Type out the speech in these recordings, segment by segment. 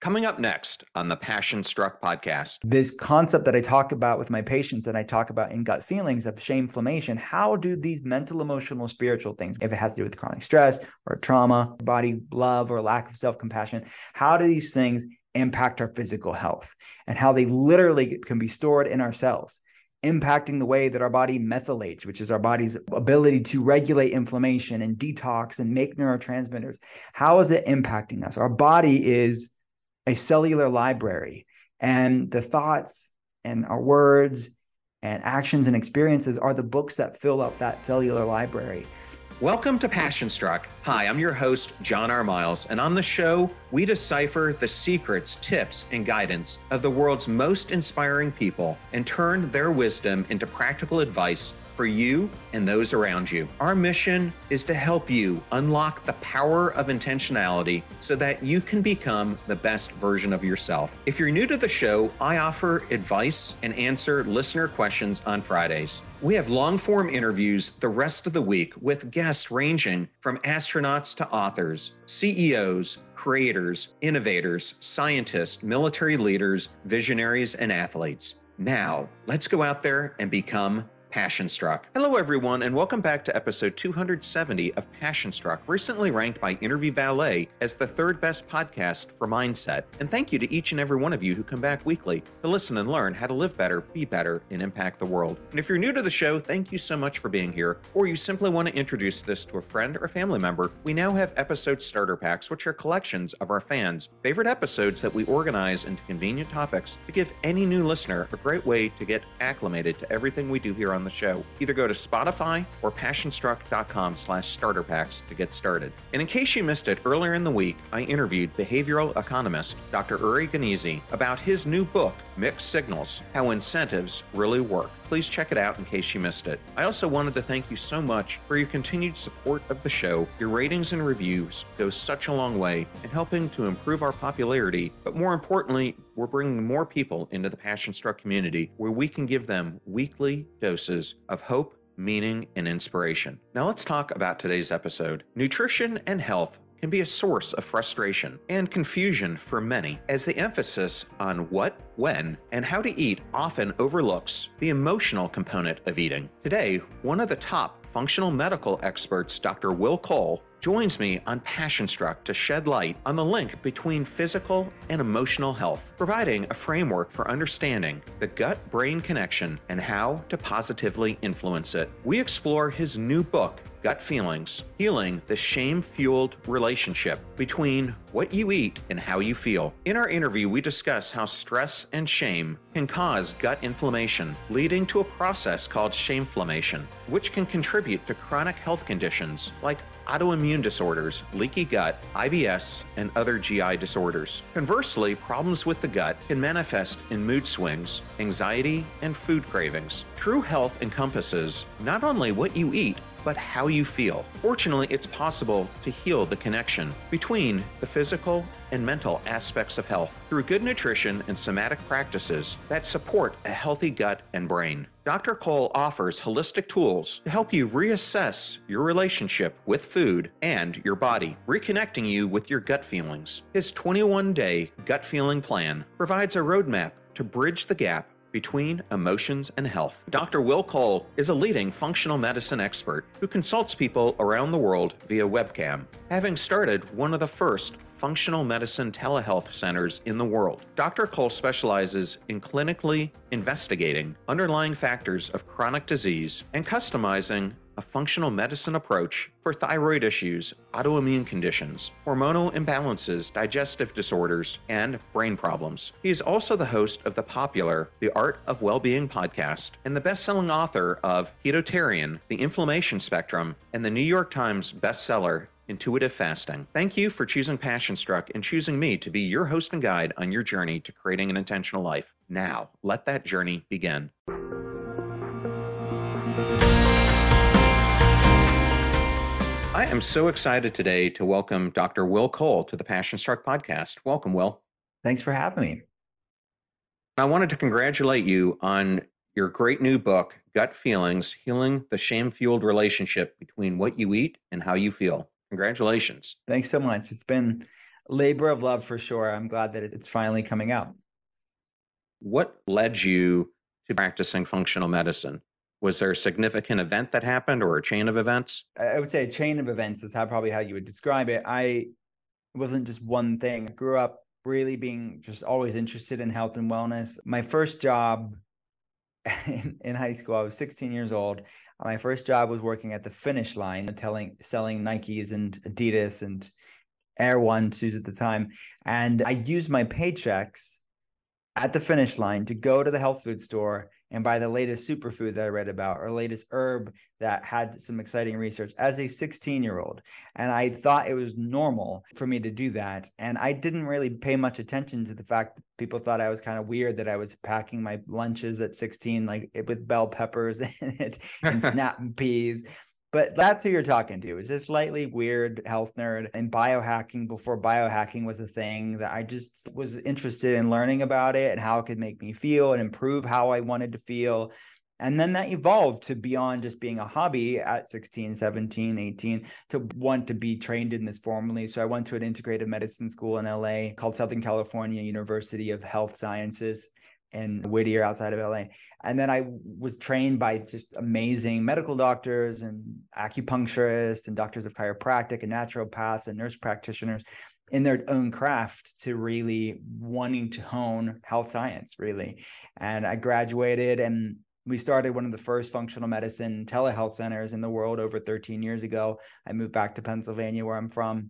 Coming up next on the Passion Struck podcast. This concept that I talk about with my patients, that I talk about in Gut Feelings of shameflammation, how do these mental, emotional, spiritual things, if it has to do with chronic stress or trauma, body love or lack of self-compassion, how do these things impact our physical health and how they literally can be stored in our cells, impacting the way that our body methylates, which is our body's ability to regulate inflammation and detox and make neurotransmitters. How is it impacting us? Our body is a cellular library, and the thoughts and our words and actions and experiences are the books that fill up that cellular library. Welcome to Passion Struck. Hi, I'm your host, John R. Miles, and on the show, we decipher the secrets, tips, and guidance of the world's most inspiring people and turn their wisdom into practical advice for you and those around you. Our mission is to help you unlock the power of intentionality so that you can become the best version of yourself. If you're new to the show, I offer advice and answer listener questions on Fridays. We have long-form interviews the rest of the week with guests ranging from astronauts to authors, CEOs, creators, innovators, scientists, military leaders, visionaries, and athletes. Now, let's go out there and become Passion Struck. Hello, everyone, and welcome back to episode 270 of Passion Struck, recently ranked by Interview Valet as the third best podcast for mindset. And thank you to each and every one of you who come back weekly to listen and learn how to live better, be better, and impact the world. And if you're new to the show, thank you so much for being here, or you simply want to introduce this to a friend or family member, we now have episode starter packs, which are collections of our fans' favorite episodes that we organize into convenient topics to give any new listener a great way to get acclimated to everything we do here on the show. Either go to Spotify or passionstruck.com/starter packs to get started. And in case you missed it, earlier in the week, I interviewed behavioral economist Dr. Uri Gneezy about his new book, Mixed Signals: How Incentives Really Work. Please check it out in case you missed it. I also wanted to thank you so much for your continued support of the show. Your ratings and reviews go such a long way in helping to improve our popularity, but more importantly, we're bringing more people into the Passion Struck community where we can give them weekly doses of hope, meaning, and inspiration. Now let's talk about today's episode. Nutrition and health can be a source of frustration and confusion for many, as the emphasis on what, when, and how to eat often overlooks the emotional component of eating. Today, one of the top functional medical experts, Dr. Will Cole, joins me on Passion Struck to shed light on the link between physical and emotional health, providing a framework for understanding the gut-brain connection and how to positively influence it. We explore his new book, Gut Feelings: Healing the Shame-Fueled Relationship Between What You Eat and How You Feel. In our interview, we discuss how stress and shame can cause gut inflammation, leading to a process called shameflammation, which can contribute to chronic health conditions like autoimmune disorders, leaky gut, IBS, and other GI disorders. Conversely, problems with the gut can manifest in mood swings, anxiety, and food cravings. True health encompasses not only what you eat, but how you feel. Fortunately, it's possible to heal the connection between the physical and mental aspects of health through good nutrition and somatic practices that support a healthy gut and brain. Dr. Cole offers holistic tools to help you reassess your relationship with food and your body, reconnecting you with your gut feelings. His 21-day gut feeling plan provides a roadmap to bridge the gap between emotions and health. Dr. Will Cole is a leading functional medicine expert who consults people around the world via webcam, having started one of the first functional medicine telehealth centers in the world. Dr. Cole specializes in clinically investigating underlying factors of chronic disease and customizing a functional medicine approach for thyroid issues, autoimmune conditions, hormonal imbalances, digestive disorders, and brain problems. He is also the host of the popular The Art of Wellbeing podcast and the best-selling author of Ketotarian, The Inflammation Spectrum, and the New York Times bestseller Intuitive Fasting. Thank you for choosing Passion Struck and choosing me to be your host and guide on your journey to creating an intentional life. Now, let that journey begin. I am so excited today to welcome Dr. Will Cole to the Passion Struck podcast. Welcome, Will. Thanks for having me. I wanted to congratulate you on your great new book, Gut Feelings: Healing the Shame-Fueled Relationship Between What You Eat and How You Feel. Congratulations. Thanks so much. It's been Labor of love for sure. I'm glad that it's finally coming out. What led you to practicing functional medicine? Was there a significant event that happened or a chain of events? I would say a chain of events is probably how you would describe it. It wasn't just one thing. I grew up really being just always interested in health and wellness. My first job in high school, I was 16 years old. My first job was working at the Finish Line, selling Nikes and Adidas and Air One shoes at the time. And I used my paychecks at the Finish Line to go to the health food store and buy the latest superfood that I read about or latest herb that had some exciting research as a 16-year-old. And I thought it was normal for me to do that. And I didn't really pay much attention to the fact that people thought I was kind of weird that I was packing my lunches at 16, like with bell peppers in it and snap peas. But that's who you're talking to. Is this slightly weird health nerd and biohacking before biohacking was a thing that I just was interested in learning about it and how it could make me feel and improve how I wanted to feel. And then that evolved to beyond just being a hobby at 16, 17, 18 to want to be trained in this formally. So I went to an integrative medicine school in LA called Southern California University of Health Sciences in Whittier outside of LA. And then I was trained by just amazing medical doctors and acupuncturists and doctors of chiropractic and naturopaths and nurse practitioners in their own craft to really wanting to hone health science, really. And I graduated and we started one of the first functional medicine telehealth centers in the world over 13 years ago. I moved back to Pennsylvania, where I'm from.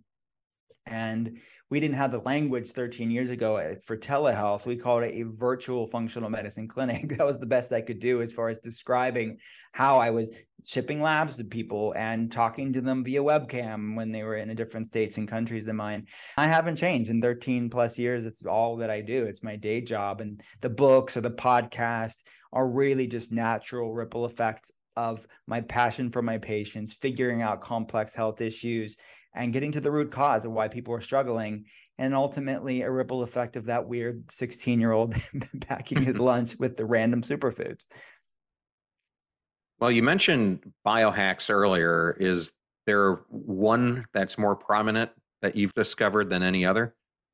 And we didn't have the language 13 years ago for telehealth. We called it a virtual functional medicine clinic. That was the best I could do as far as describing how I was shipping labs to people and talking to them via webcam when they were in different states and countries than mine. I haven't changed in 13 plus years. It's all that I do. It's my day job. And the books or the podcast are really just natural ripple effects of my passion for my patients, figuring out complex health issues and getting to the root cause of why people are struggling, and ultimately a ripple effect of that weird 16-year-old packing his lunch with the random superfoods. Well, you mentioned biohacks earlier. Is there one that's more prominent that you've discovered than any other?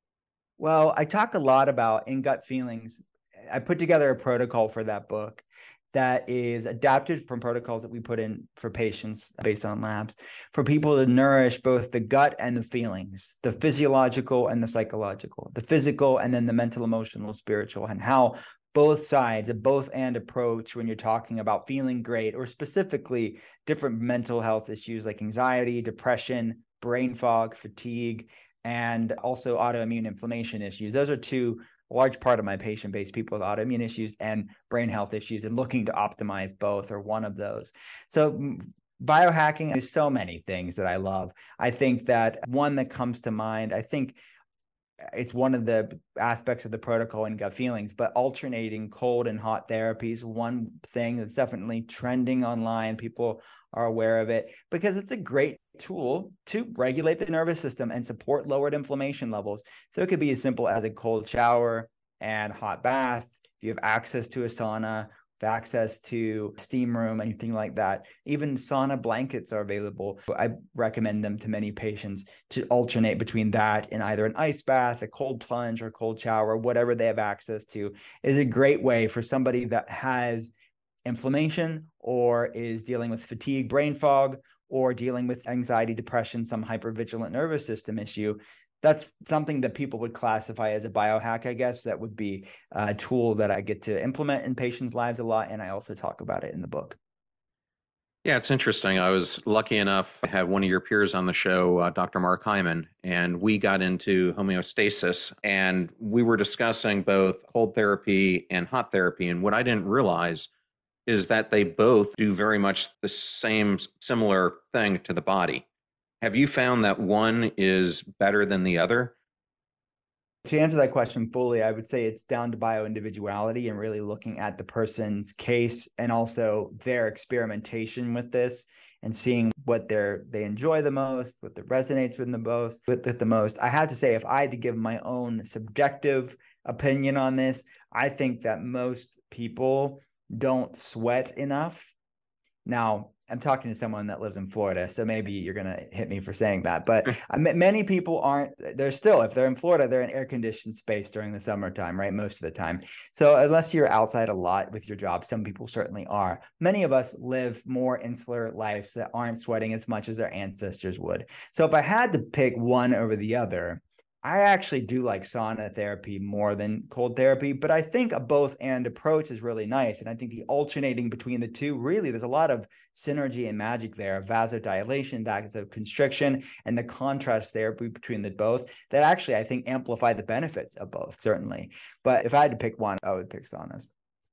Well, I talk a lot about in gut feelings. I put together a protocol for that book that is adapted from protocols that we put in for patients based on labs for people to nourish both the gut and the feelings, the physiological and the psychological, the physical and then the mental, emotional, spiritual, and how both sides, a both and approach when you're talking about feeling great or specifically different mental health issues like anxiety, depression, brain fog, fatigue, and also autoimmune inflammation issues. Those are two large part of my patient base, people with autoimmune issues and brain health issues, and looking to optimize both or one of those. So biohacking, there's so many things that I love. I think that one that comes to mind, I think it's one of the aspects of the protocol in gut feelings, but alternating cold and hot therapies, one thing that's definitely trending online. People are aware of it because it's a great tool to regulate the nervous system and support lowered inflammation levels. So it could be as simple as a cold shower and hot bath. If you have access to a sauna, access to steam room, anything like that. Even sauna blankets are available. I recommend them to many patients to alternate between that and either an ice bath, a cold plunge, or cold shower, whatever they have access to, is a great way for somebody that has inflammation or is dealing with fatigue, brain fog, or dealing with anxiety, depression, some hypervigilant nervous system issue. That's something that people would classify as a biohack, I guess. That would be a tool that I get to implement in patients' lives a lot. And I also talk about it in the book. Yeah, it's interesting. I was lucky enough to have one of your peers on the show, Dr. Mark Hyman, and we got into homeostasis and we were discussing both cold therapy and hot therapy. And what I didn't realize is that they both do very much the same similar thing to the body. Have you found that one is better than the other? To answer that question fully, I would say it's down to bioindividuality and really looking at the person's case and also their experimentation with this and seeing what they enjoy the most, what resonates with the most. I have to say, if I had to give my own subjective opinion on this, I think that most people don't sweat enough. Now, I'm talking to someone that lives in Florida, so maybe you're going to hit me for saying that. But many people aren't. They're still, if they're in Florida, they're in air-conditioned space during the summertime, right? Most of the time. So unless you're outside a lot with your job, some people certainly are. Many of us live more insular lives that aren't sweating as much as their ancestors would. So if I had to pick one over the other, I actually do like sauna therapy more than cold therapy, but I think a both and approach is really nice. And I think the alternating between the two, really, there's a lot of synergy and magic there, vasodilation, vasoconstriction, and the contrast therapy between the both that actually, I think, amplify the benefits of both, certainly. But if I had to pick one, I would pick saunas.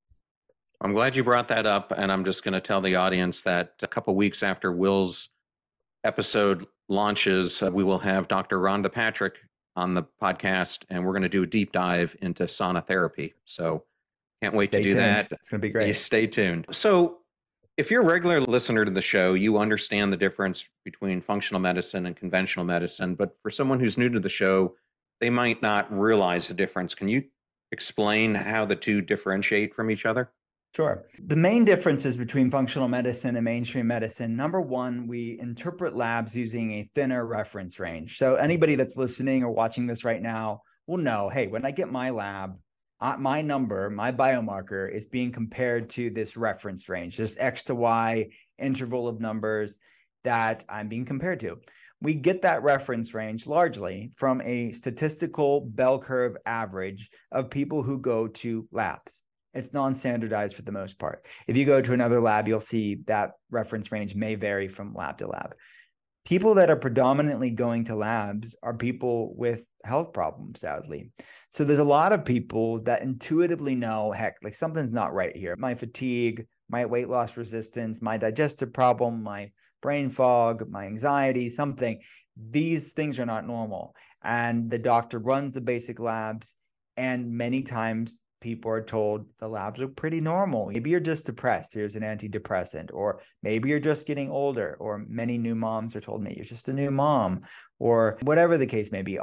I'm glad you brought that up. And I'm just going to tell the audience that a couple weeks after Will's episode launches, we will have Dr. Rhonda Patrick on the podcast, and we're going to do a deep dive into sauna therapy. So can't wait to do that. It's going to be great. You stay tuned. So if you're a regular listener to the show, you understand the difference between functional medicine and conventional medicine. But for someone who's new to the show, they might not realize the difference. Can you explain how the two differentiate from each other? Sure. The main differences between functional medicine and mainstream medicine, number one, we interpret labs using a thinner reference range. So anybody that's listening or watching this right now will know, hey, when I get my lab, my number, my biomarker is being compared to this reference range, this X to Y interval of numbers that I'm being compared to. We get that reference range largely from a statistical bell curve average of people who go to labs. It's non-standardized for the most part. If you go to another lab, you'll see that reference range may vary from lab to lab. People that are predominantly going to labs are people with health problems, sadly. So there's a lot of people that intuitively know, heck, like something's not right here. My fatigue, my weight loss resistance, my digestive problem, my brain fog, my anxiety, something. These things are not normal. And the doctor runs the basic labs, and many times people are told the labs are pretty normal. Maybe you're just depressed. Here's an antidepressant. Or maybe you're just getting older. Or many new moms are told, me you're just a new mom. Or whatever the case may be.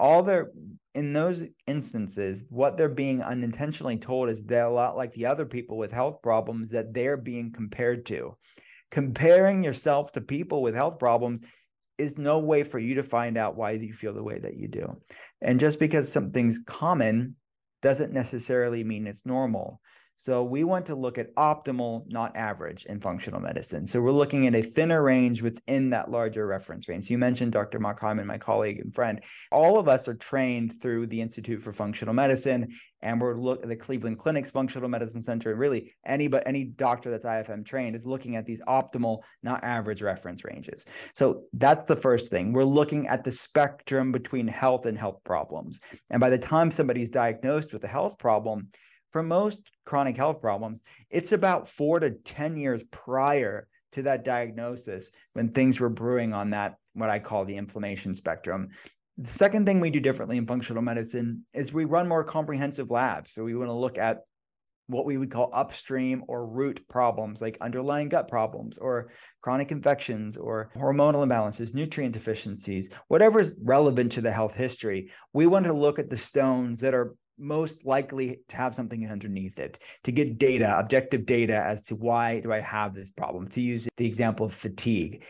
In those instances, what they're being unintentionally told is they're a lot like the other people with health problems that they're being compared to. Comparing yourself to people with health problems is no way for you to find out why you feel the way that you do. And just because something's common doesn't necessarily mean it's normal. So we want to look at optimal, not average, in functional medicine. So we're looking at a thinner range within that larger reference range. So you mentioned Dr. Mark Hyman, my colleague and friend. All of us are trained through the Institute for Functional Medicine, and we're looking at the Cleveland Clinic's Functional Medicine Center. And really, any doctor that's IFM trained is looking at these optimal, not average reference ranges. So that's the first thing. We're looking at the spectrum between health and health problems. And by the time somebody's diagnosed with a health problem, for most chronic health problems, it's about 4 to 10 years prior to that diagnosis when things were brewing on that, what I call the inflammation spectrum. The second thing we do differently in functional medicine is we run more comprehensive labs. So we want to look at what we would call upstream or root problems, like underlying gut problems or chronic infections or hormonal imbalances, nutrient deficiencies, whatever is relevant to the health history. We want to look at the stones that are most likely to have something underneath it, to get data, objective data as to why do I have this problem. To use the example of fatigue.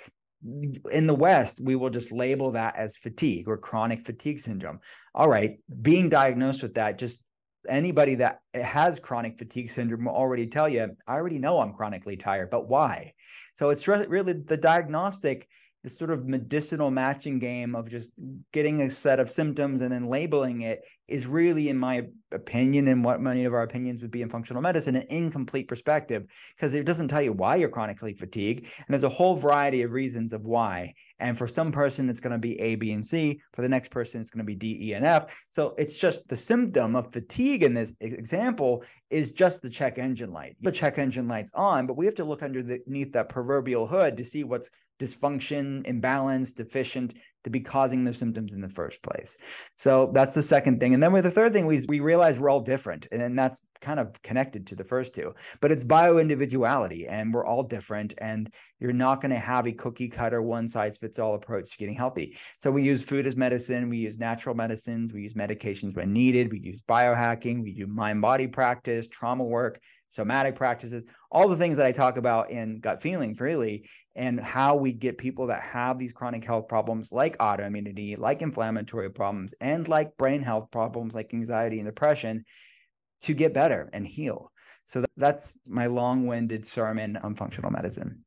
In the West, we will just label that as fatigue or chronic fatigue syndrome. All right, being diagnosed with that, just anybody that has chronic fatigue syndrome will already tell you, I already know I'm chronically tired, but why? So it's really the diagnostic, this sort of medicinal matching game of just getting a set of symptoms and then labeling it is really, in my opinion, and what many of our opinions would be in functional medicine, an incomplete perspective, because it doesn't tell you why you're chronically fatigued. And there's a whole variety of reasons of why. And for some person, it's going to be A, B, and C. For the next person, it's going to be D, E, and F. So it's just the symptom of fatigue in this example is just the check engine light. The check engine light's on, but we have to look underneath that proverbial hood to see what's dysfunction, imbalance, deficient, to be causing the symptoms in the first place. So that's the second thing. And then with the third thing, we realize we're all different. And that's kind of connected to the first two, but it's bio-individuality, and we're all different. And you're not going to have a cookie cutter, one size fits all approach to getting healthy. So we use food as medicine. We use natural medicines. We use medications when needed. We use biohacking. We do mind body practice, trauma work, somatic practices, all the things that I talk about in Gut Feelings, really, and how we get people that have these chronic health problems like autoimmunity, like inflammatory problems, and like brain health problems like anxiety and depression to get better and heal. So that's my long-winded sermon on functional medicine.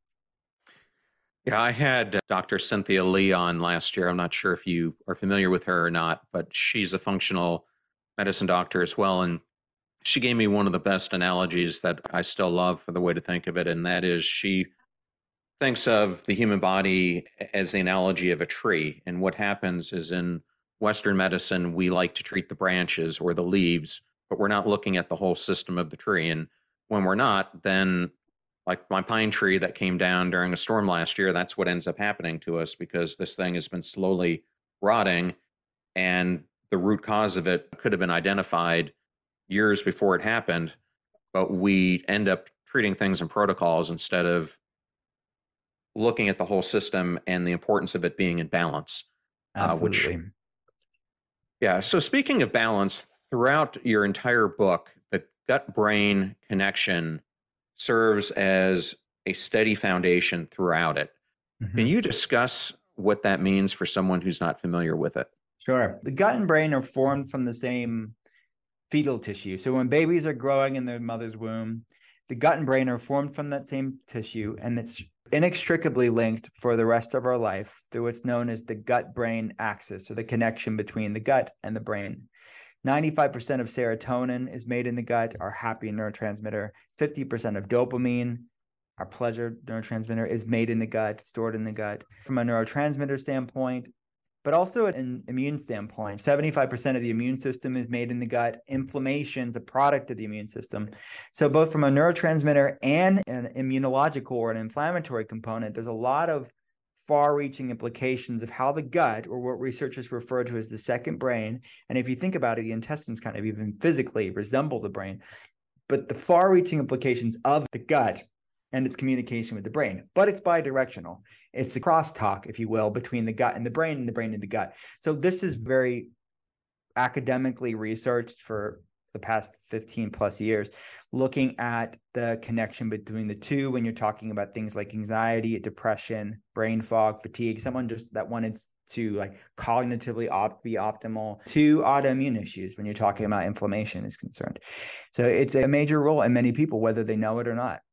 Yeah, I had Dr. Cynthia Lee on last year. I'm not sure if you are familiar with her or not, but she's a functional medicine doctor as well. And she gave me one of the best analogies that I still love for the way to think of it. And that is, she thinks of the human body as the analogy of a tree. And what happens is, in Western medicine, we like to treat the branches or the leaves, but we're not looking at the whole system of the tree. And when we're not, then like my pine tree that came down during a storm last year, that's what ends up happening to us, because this thing has been slowly rotting, and the root cause of it could have been identified years before it happened, but we end up treating things in protocols instead of looking at the whole system and the importance of it being in balance. Absolutely. Yeah. So speaking of balance, throughout your entire book, the gut-brain connection serves as a steady foundation throughout it. Mm-hmm. Can you discuss what that means for someone who's not familiar with it? Sure. The gut and brain are formed from the same fetal tissue. So when babies are growing in their mother's womb, the gut and brain are formed from that same tissue, and it's inextricably linked for the rest of our life through what's known as the gut-brain axis, or the connection between the gut and the brain. 95% of serotonin is made in the gut, our happy neurotransmitter. 50% of dopamine, our pleasure neurotransmitter, is made in the gut, stored in the gut. From a neurotransmitter standpoint, but also an immune standpoint, 75% of the immune system is made in the gut. Inflammation is a product of the immune system. So both from a neurotransmitter and an immunological or an inflammatory component, there's a lot of far-reaching implications of how the gut, or what researchers refer to as the second brain, and if you think about it, the intestines kind of even physically resemble the brain, but the far-reaching implications of the gut and its communication with the brain, but it's bidirectional. It's a crosstalk, if you will, between the gut and the brain, and the brain and the gut. So this is very academically researched for the past 15 plus years, looking at the connection between the two when you're talking about things like anxiety, depression, brain fog, fatigue, someone just that wanted to like cognitively be optimal, to autoimmune issues when you're talking about inflammation is concerned. So it's a major role in many people, whether they know it or not.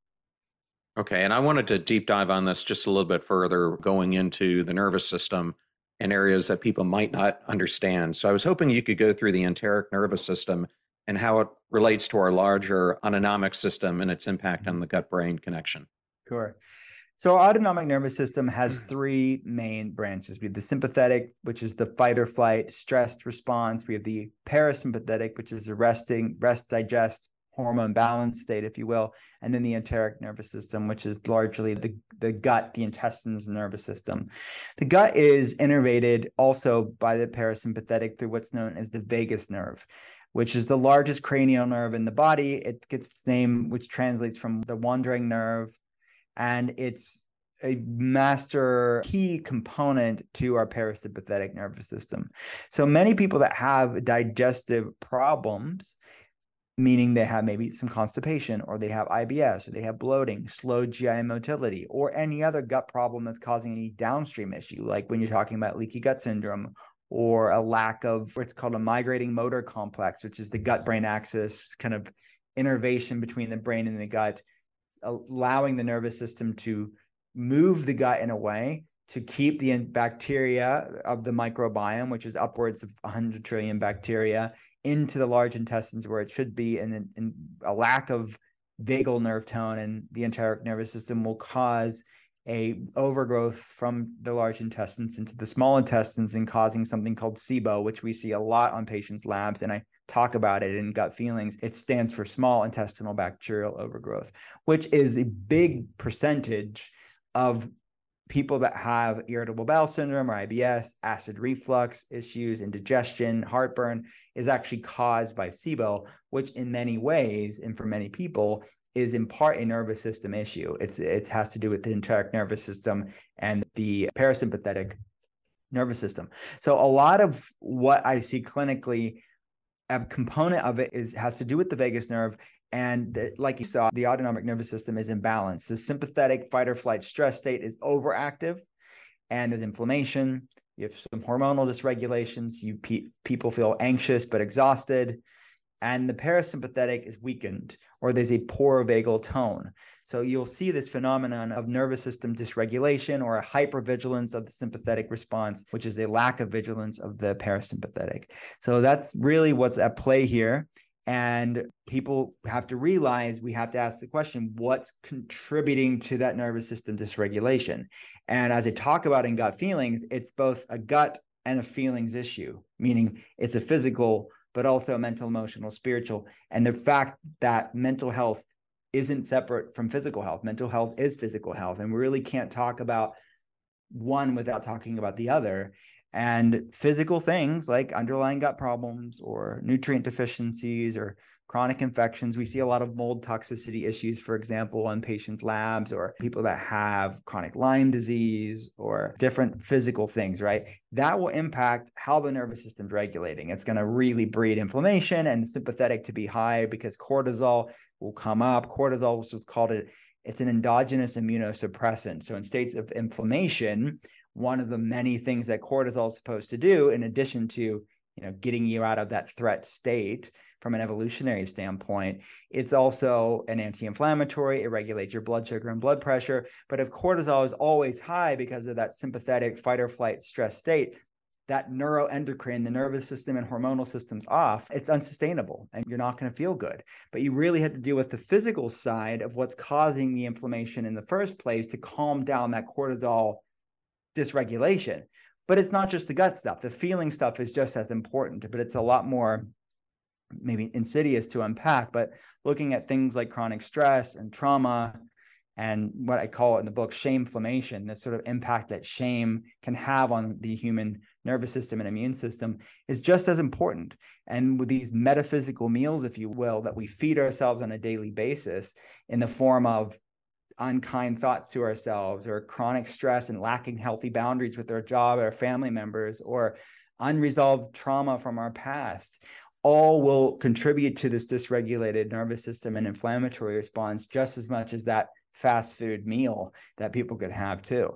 Okay, and I wanted to deep dive on this just a little bit further, going into the nervous system and areas that people might not understand. So I was hoping you could go through the enteric nervous system and how it relates to our larger autonomic system and its impact on the gut-brain connection. Sure. So our autonomic nervous system has three main branches. We have the sympathetic, which is the fight or flight, stress response. We have the parasympathetic, which is the rest, digest, hormone balance state, if you will. And then the enteric nervous system, which is largely the gut, the intestines, nervous system. The gut is innervated also by the parasympathetic through what's known as the vagus nerve, which is the largest cranial nerve in the body. It gets its name, which translates from the wandering nerve, and it's a master key component to our parasympathetic nervous system. So many people that have digestive problems, meaning they have maybe some constipation, or they have IBS, or they have bloating, slow GI motility, or any other gut problem that's causing any downstream issue, like when you're talking about leaky gut syndrome, or a lack of what's called a migrating motor complex, which is the gut-brain axis kind of innervation between the brain and the gut, allowing the nervous system to move the gut in a way to keep the bacteria of the microbiome, which is upwards of 100 trillion bacteria, into the large intestines where it should be. And a lack of vagal nerve tone in the enteric nervous system will cause a overgrowth from the large intestines into the small intestines, and causing something called SIBO, which we see a lot on patients' labs. And I talk about it in Gut Feelings. It stands for small intestinal bacterial overgrowth, which is a big percentage of people that have irritable bowel syndrome or IBS, acid reflux issues, indigestion, heartburn is actually caused by SIBO, which in many ways and for many people is in part a nervous system issue. It has to do with the enteric nervous system and the parasympathetic nervous system. So a lot of what I see clinically, a component of it has to do with the vagus nerve. And like you saw, the autonomic nervous system is imbalanced. The sympathetic fight or flight stress state is overactive, and there's inflammation. You have some hormonal dysregulations. People feel anxious but exhausted. And the parasympathetic is weakened, or there's a poor vagal tone. So you'll see this phenomenon of nervous system dysregulation or a hypervigilance of the sympathetic response, which is a lack of vigilance of the parasympathetic. So that's really what's at play here. And people have to realize, we have to ask the question, what's contributing to that nervous system dysregulation? And as I talk about in Gut Feelings, it's both a gut and a feelings issue, meaning it's a physical, but also mental, emotional, spiritual. And the fact that mental health isn't separate from physical health. Mental health is physical health. And we really can't talk about one without talking about the other. And physical things like underlying gut problems or nutrient deficiencies or chronic infections. We see a lot of mold toxicity issues, for example, on patients' labs, or people that have chronic Lyme disease or different physical things, right? That will impact how the nervous system's regulating. It's going to really breed inflammation and sympathetic to be high because cortisol will come up. Cortisol was called it's an endogenous immunosuppressant. So in states of inflammation, one of the many things that cortisol is supposed to do, in addition to getting you out of that threat state from an evolutionary standpoint, it's also an anti-inflammatory. It regulates your blood sugar and blood pressure. But if cortisol is always high because of that sympathetic fight or flight stress state, that neuroendocrine, the nervous system and hormonal system's off, it's unsustainable and you're not going to feel good. But you really have to deal with the physical side of what's causing the inflammation in the first place to calm down that cortisol dysregulation. But it's not just the gut stuff. The feeling stuff is just as important, but it's a lot more maybe insidious to unpack. But looking at things like chronic stress and trauma and what I call it in the book, shameflammation, the sort of impact that shame can have on the human nervous system and immune system is just as important. And with these metaphysical meals, if you will, that we feed ourselves on a daily basis in the form of unkind thoughts to ourselves or chronic stress and lacking healthy boundaries with our job or our family members or unresolved trauma from our past, all will contribute to this dysregulated nervous system and inflammatory response just as much as that fast food meal that people could have too.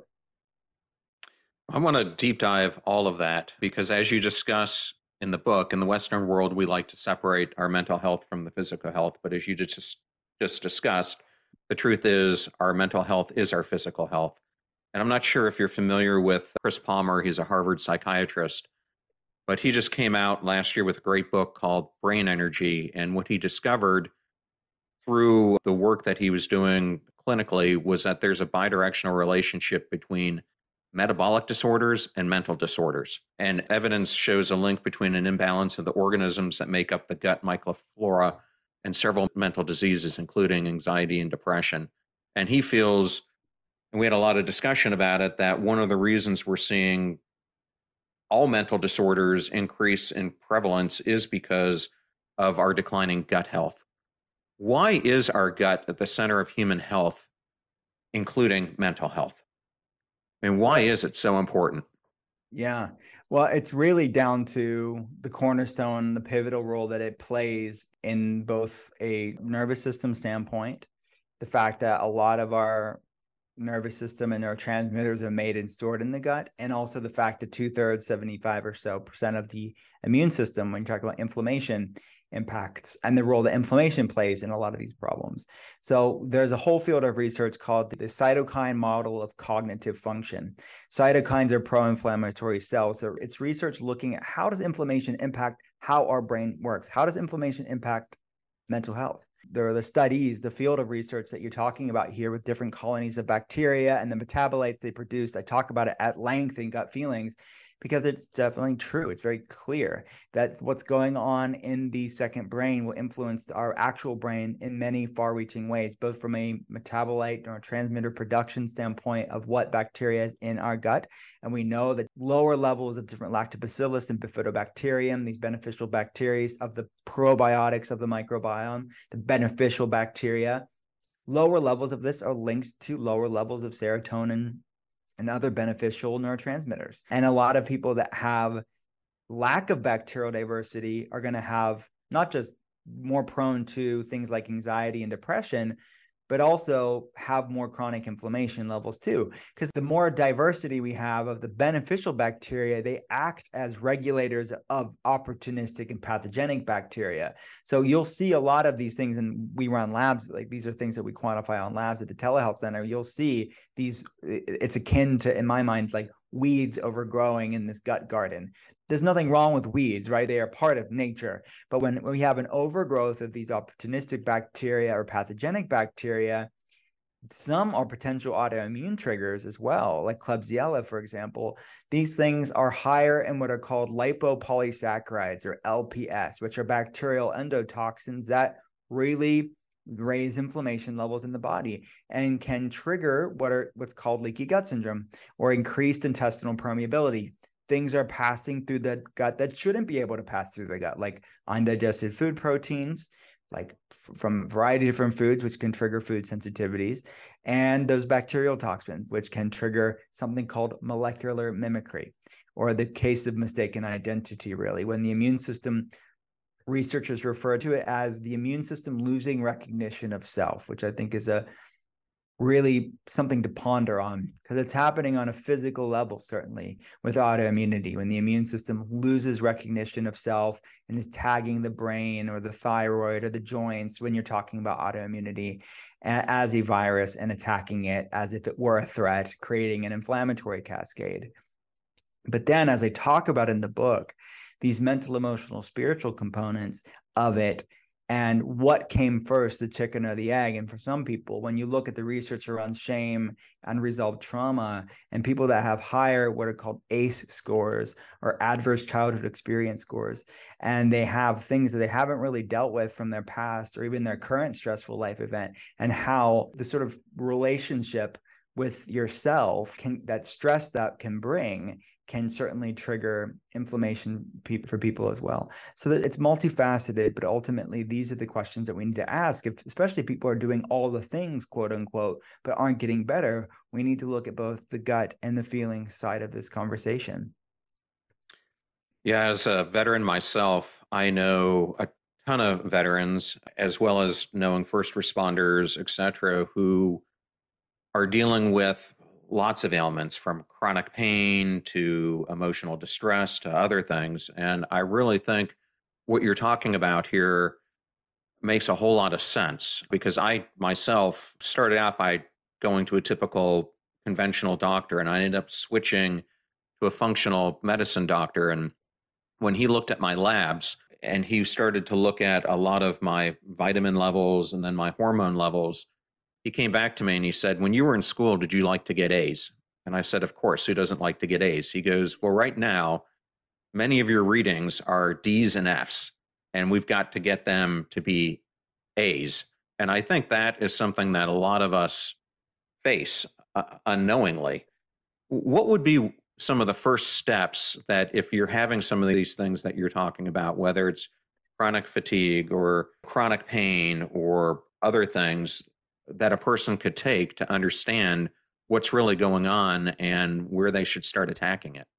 I want to deep dive all of that because as you discuss in the book, in the Western world, we like to separate our mental health from the physical health. But as you just discussed, the truth is our mental health is our physical health. And I'm not sure if you're familiar with Chris Palmer. He's a Harvard psychiatrist, but he just came out last year with a great book called Brain Energy. And what he discovered through the work that he was doing clinically was that there's a bidirectional relationship between metabolic disorders and mental disorders. And evidence shows a link between an imbalance of the organisms that make up the gut microflora and several mental diseases, including anxiety and depression. And he feels, and we had a lot of discussion about it, that one of the reasons we're seeing all mental disorders increase in prevalence is because of our declining gut health. Why is our gut at the center of human health, including mental health? I mean, why is it so important? Yeah. Well, it's really down to the cornerstone, the pivotal role that it plays in both a nervous system standpoint, the fact that a lot of our nervous system and neurotransmitters are made and stored in the gut, and also the fact that 2/3, 75% or so of the immune system, when you talk about inflammation, impacts and the role that inflammation plays in a lot of these problems. So there's a whole field of research called the cytokine model of cognitive function. Cytokines are pro-inflammatory cells. So it's research looking at how does inflammation impact how our brain works? How does inflammation impact mental health? There are the studies, the field of research that you're talking about here with different colonies of bacteria and the metabolites they produce. I talk about it at length in Gut Feelings, because it's definitely true. It's very clear that what's going on in the second brain will influence our actual brain in many far-reaching ways, both from a metabolite or transmitter production standpoint of what bacteria is in our gut. And we know that lower levels of different lactobacillus and bifidobacterium, these beneficial bacteria of the probiotics of the microbiome, the beneficial bacteria, lower levels of this are linked to lower levels of serotonin and other beneficial neurotransmitters. And a lot of people that have lack of bacterial diversity are going to have not just more prone to things like anxiety and depression, but also have more chronic inflammation levels too. Because the more diversity we have of the beneficial bacteria, they act as regulators of opportunistic and pathogenic bacteria. So you'll see a lot of these things, and we run labs, like these are things that we quantify on labs at the telehealth center. You'll see these, it's akin to, in my mind, like weeds overgrowing in this gut garden. There's nothing wrong with weeds, right? They are part of nature. But when we have an overgrowth of these opportunistic bacteria or pathogenic bacteria, some are potential autoimmune triggers as well, like Klebsiella, for example. These things are higher in what are called lipopolysaccharides, or LPS, which are bacterial endotoxins that really raise inflammation levels in the body and can trigger what's called leaky gut syndrome or increased intestinal permeability. Things are passing through the gut that shouldn't be able to pass through the gut, like undigested food proteins, like from a variety of different foods, which can trigger food sensitivities, and those bacterial toxins, which can trigger something called molecular mimicry, or the case of mistaken identity, really, when the immune system, researchers refer to it as the immune system losing recognition of self, which I think is a really something to ponder on, because it's happening on a physical level, certainly with autoimmunity, when the immune system loses recognition of self and is tagging the brain or the thyroid or the joints when you're talking about autoimmunity as a virus and attacking it as if it were a threat, creating an inflammatory cascade. But then, as I talk about in the book, these mental, emotional, spiritual components of it, and what came first, the chicken or the egg. And for some people, when you look at the research around shame, unresolved trauma, and people that have higher what are called ACE scores, or adverse childhood experience scores, and they have things that they haven't really dealt with from their past or even their current stressful life event, and how the sort of relationship with yourself that stress that can bring can certainly trigger inflammation for people as well. So that it's multifaceted, but ultimately these are the questions that we need to ask. If especially people are doing all the things, quote unquote, but aren't getting better, we need to look at both the gut and the feeling side of this conversation. Yeah, as a veteran myself, I know a ton of veterans, as well as knowing first responders, et cetera, who are dealing with lots of ailments, from chronic pain to emotional distress to other things. And I really think what you're talking about here makes a whole lot of sense, because I myself started out by going to a typical conventional doctor, and I ended up switching to a functional medicine doctor. And when he looked at my labs and he started to look at a lot of my vitamin levels and then my hormone levels, he came back to me and he said, "When you were in school, did you like to get A's?" And I said, "Of course, who doesn't like to get A's?" He goes, "Well, right now, many of your readings are D's and F's, and we've got to get them to be A's." And I think that is something that a lot of us face unknowingly. What would be some of the first steps that, if you're having some of these things that you're talking about, whether it's chronic fatigue or chronic pain or other things, that a person could take to understand what's really going on and where they should start attacking it?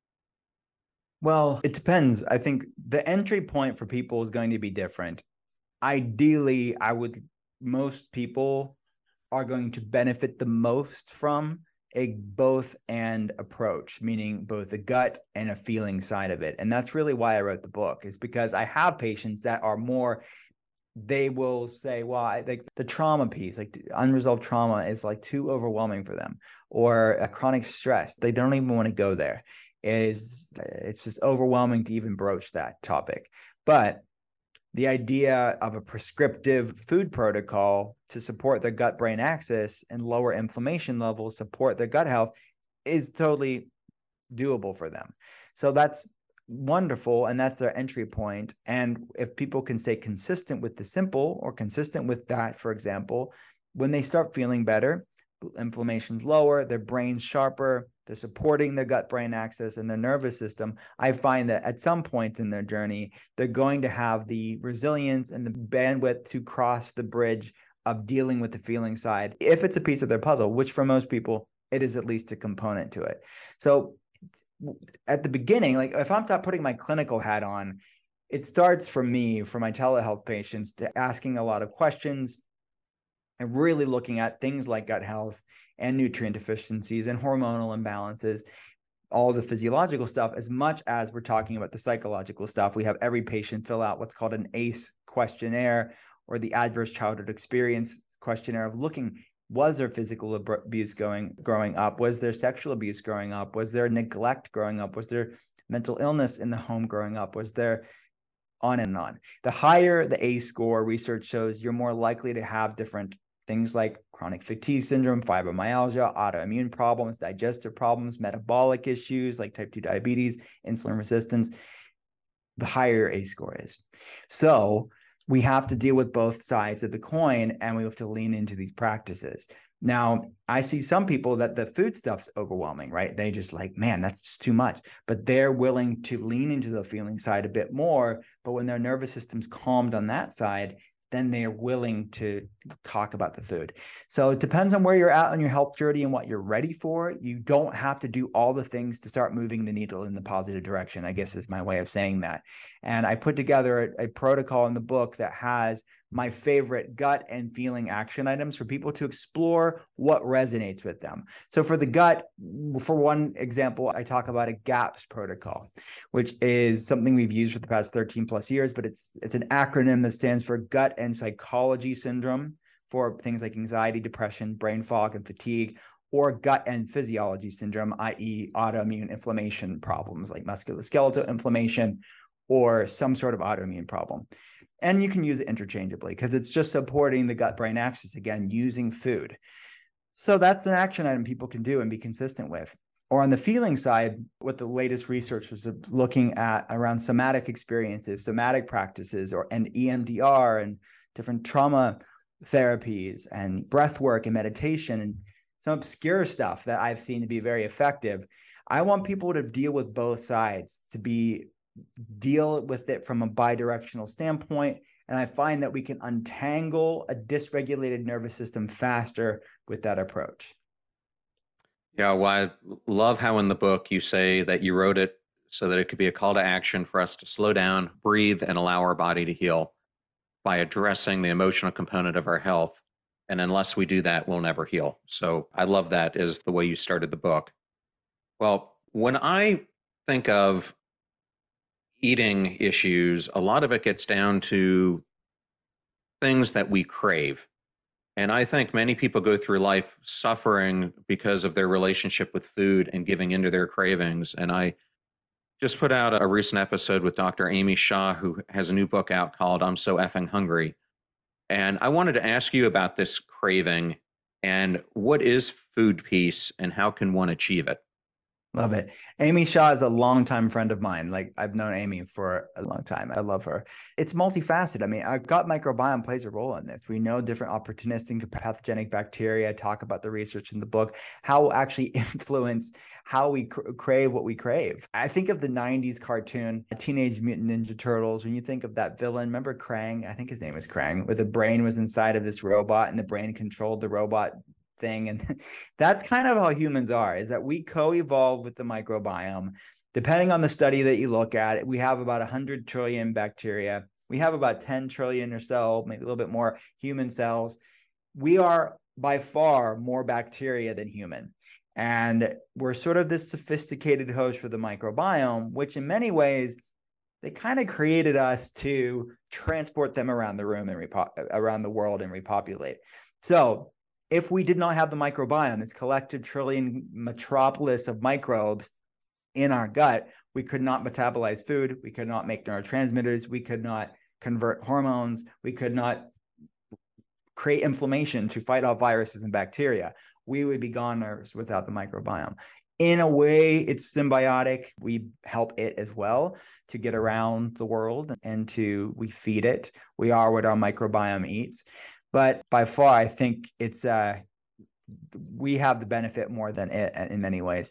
Well, it depends. I think the entry point for people is going to be different. Ideally, most people are going to benefit the most from a both and approach, meaning both a gut and a feeling side of it. And that's really why I wrote the book, is because I have patients that are more, they will say, well, like the trauma piece, like unresolved trauma is like too overwhelming for them, or a chronic stress. They don't even want to go there. It's just overwhelming to even broach that topic. But the idea of a prescriptive food protocol to support their gut-brain axis and lower inflammation levels, support their gut health, is totally doable for them. So that's wonderful. And that's their entry point. And if people can stay consistent with the simple or consistent with that, for example, when they start feeling better, inflammation's lower, their brain's sharper, they're supporting their gut-brain axis and their nervous system, I find that at some point in their journey, they're going to have the resilience and the bandwidth to cross the bridge of dealing with the feeling side. If it's a piece of their puzzle, which for most people, it is at least a component to it. So at the beginning, like if I'm putting my clinical hat on, it starts for me, for my telehealth patients, to asking a lot of questions and really looking at things like gut health and nutrient deficiencies and hormonal imbalances, all the physiological stuff, as much as we're talking about the psychological stuff. We have every patient fill out what's called an ACE questionnaire, or the Adverse Childhood Experience questionnaire, of looking, was there physical abuse growing up? Was there sexual abuse growing up? Was there neglect growing up? Was there mental illness in the home growing up? Was there on and on? The higher the ACE score, research shows you're more likely to have different things like chronic fatigue syndrome, fibromyalgia, autoimmune problems, digestive problems, metabolic issues like type 2 diabetes, insulin resistance, the higher your ACE score is. So we have to deal with both sides of the coin, and we have to lean into these practices. Now, I see some people that the food stuff's overwhelming, right? They just like, man, that's just too much. But they're willing to lean into the feeling side a bit more. But when their nervous system's calmed on that side, then they're willing to talk about the food. So it depends on where you're at on your health journey and what you're ready for. You don't have to do all the things to start moving the needle in the positive direction, I guess is my way of saying that. And I put together a protocol in the book that has my favorite gut and feeling action items for people to explore what resonates with them. So for the gut, for one example, I talk about a GAPS protocol, which is something we've used for the past 13 plus years, but it's an acronym that stands for gut and psychology syndrome, for things like anxiety, depression, brain fog, and fatigue, or gut and physiology syndrome, i.e. autoimmune inflammation problems like musculoskeletal inflammation or some sort of autoimmune problem. And you can use it interchangeably because it's just supporting the gut-brain axis, again, using food. So that's an action item people can do and be consistent with. Or on the feeling side, what the latest researchers are looking at around somatic experiences, somatic practices, and EMDR and different trauma therapies and breath work and meditation and some obscure stuff that I've seen to be very effective. I want people to deal with both sides, to deal with it from a bidirectional standpoint. And I find that we can untangle a dysregulated nervous system faster with that approach. Yeah, well, I love how in the book you say that you wrote it so that it could be a call to action for us to slow down, breathe, and allow our body to heal by addressing the emotional component of our health. And unless we do that, we'll never heal. So I love that is the way you started the book. Well, when I think of eating issues, a lot of it gets down to things that we crave. And I think many people go through life suffering because of their relationship with food and giving into their cravings. And I just put out a recent episode with Dr. Amy Shah, who has a new book out called I'm So Effing Hungry. And I wanted to ask you about this craving and what is food peace and how can one achieve it? Love it. Amy Shah is a longtime friend of mine. Like I've known Amy for a long time. I love her. It's multifaceted. I mean, our gut microbiome plays a role in this. We know different opportunistic pathogenic bacteria. I talk about the research in the book, how actually influence how we crave what we crave. I think of the 90s cartoon, Teenage Mutant Ninja Turtles. When you think of that villain, remember Krang? I think his name is Krang, where the brain was inside of this robot and the brain controlled the robot thing. And that's kind of how humans are, is that we co-evolve with the microbiome. Depending on the study that you look at, we have about 100 trillion bacteria. We have about 10 trillion or so, maybe a little bit more human cells. We are by far more bacteria than human. And we're sort of this sophisticated host for the microbiome, which in many ways, they kind of created us to transport them around the room and around the world and repopulate. So if we did not have the microbiome, this collective trillion metropolis of microbes in our gut, we could not metabolize food. We could not make neurotransmitters. We could not convert hormones. We could not create inflammation to fight off viruses and bacteria. We would be goners without the microbiome. In a way, it's symbiotic. We help it as well to get around the world, and we feed it. We are what our microbiome eats. But by far, I think we have the benefit more than it in many ways.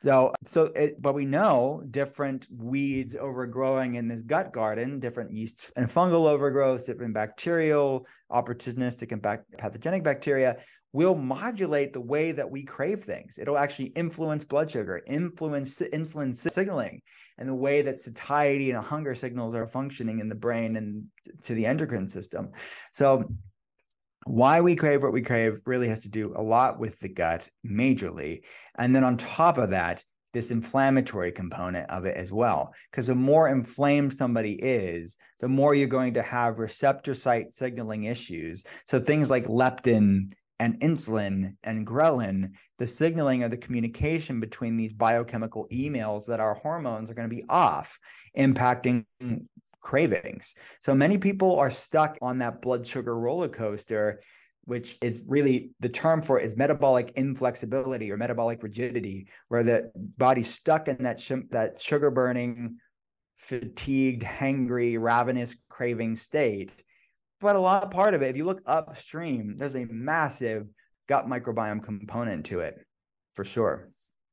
But we know different weeds overgrowing in this gut garden, different yeast and fungal overgrowths, different bacterial, opportunistic and pathogenic bacteria will modulate the way that we crave things. It'll actually influence blood sugar, influence insulin signaling, and the way that satiety and hunger signals are functioning in the brain and to the endocrine system. So why we crave what we crave really has to do a lot with the gut, majorly. And then on top of that, this inflammatory component of it as well. Because the more inflamed somebody is, the more you're going to have receptor site signaling issues. So things like leptin and insulin and ghrelin, the signaling or the communication between these biochemical emails that our hormones are going to be off, impacting cravings. So many people are stuck on that blood sugar roller coaster, which is really the term for it is metabolic inflexibility or metabolic rigidity, where the body's stuck in that sugar burning, fatigued, hangry, ravenous craving state. But a part of it, if you look upstream, there's a massive gut microbiome component to it, for sure.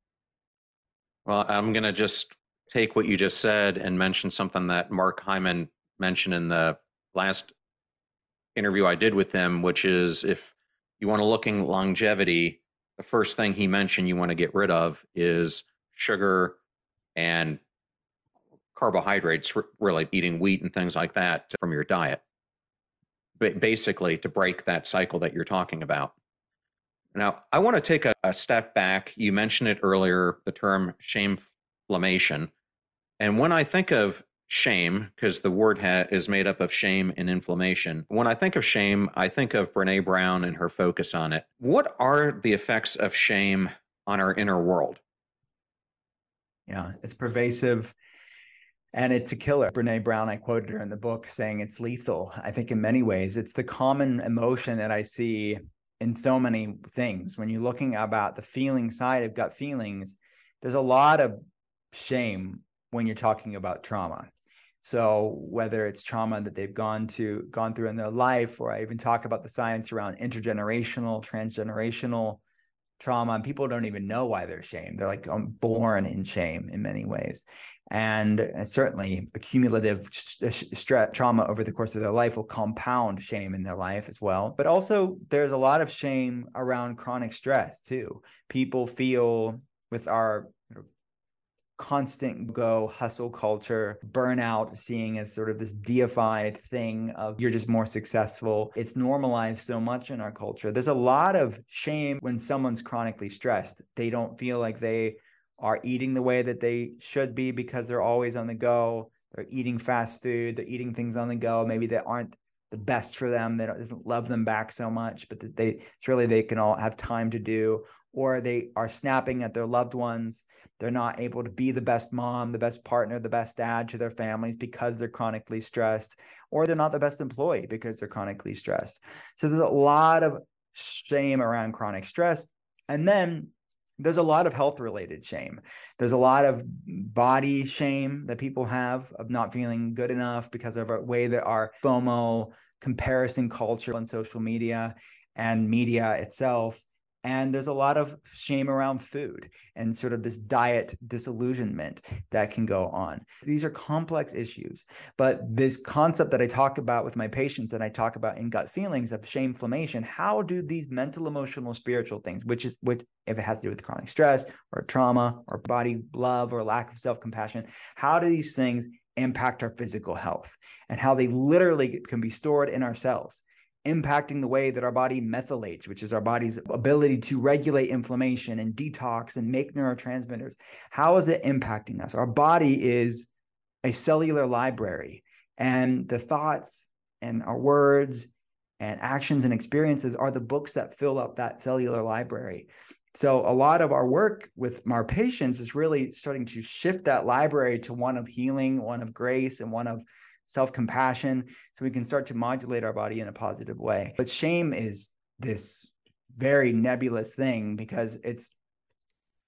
Well, I'm going to just take what you just said and mention something that Mark Hyman mentioned in the last interview I did with him, which is if you want to look in longevity, the first thing he mentioned you want to get rid of is sugar and carbohydrates, really eating wheat and things like that from your diet, basically to break that cycle that you're talking about. Now, I want to take a step back. You mentioned it earlier, the term shameflammation. And when I think of shame, because the word is made up of shame and inflammation, when I think of shame, I think of Brene Brown and her focus on it. What are the effects of shame on our inner world? Yeah, it's pervasive. And it's a killer. Brene Brown, I quoted her in the book saying it's lethal. I think in many ways, it's the common emotion that I see in so many things. When you're looking about the feeling side of gut feelings, there's a lot of shame when you're talking about trauma. So whether it's trauma that they've gone through in their life, or I even talk about the science around intergenerational, transgenerational trauma, and people don't even know why they're shamed. They're like born in shame in many ways. And certainly accumulative stress trauma over the course of their life will compound shame in their life as well. But also there's a lot of shame around chronic stress too. People feel with our constant go hustle culture, burnout, seeing as sort of this deified thing of you're just more successful. It's normalized so much in our culture. There's a lot of shame when someone's chronically stressed. They don't feel like they are eating the way that they should be because they're always on the go. They're eating fast food. They're eating things on the go. Maybe they aren't the best for them. They doesn't love them back so much, but they can all have time to do. Or they are snapping at their loved ones. They're not able to be the best mom, the best partner, the best dad to their families because they're chronically stressed, or they're not the best employee because they're chronically stressed. So there's a lot of shame around chronic stress. And then there's a lot of health-related shame. There's a lot of body shame that people have of not feeling good enough because of a way that our FOMO comparison culture on social media and media itself. And there's a lot of shame around food and sort of this diet disillusionment that can go on. These are complex issues, but this concept that I talk about with my patients, that I talk about in gut feelings of shameflammation, how do these mental, emotional, spiritual things, which if it has to do with chronic stress or trauma or body love or lack of self-compassion, how do these things impact our physical health and how they literally can be stored in our cells, impacting the way that our body methylates, which is our body's ability to regulate inflammation and detox and make neurotransmitters. How is it impacting us? Our body is a cellular library, and the thoughts and our words and actions and experiences are the books that fill up that cellular library. So a lot of our work with our patients is really starting to shift that library to one of healing, one of grace, and one of self-compassion, so we can start to modulate our body in a positive way. But shame is this very nebulous thing because it's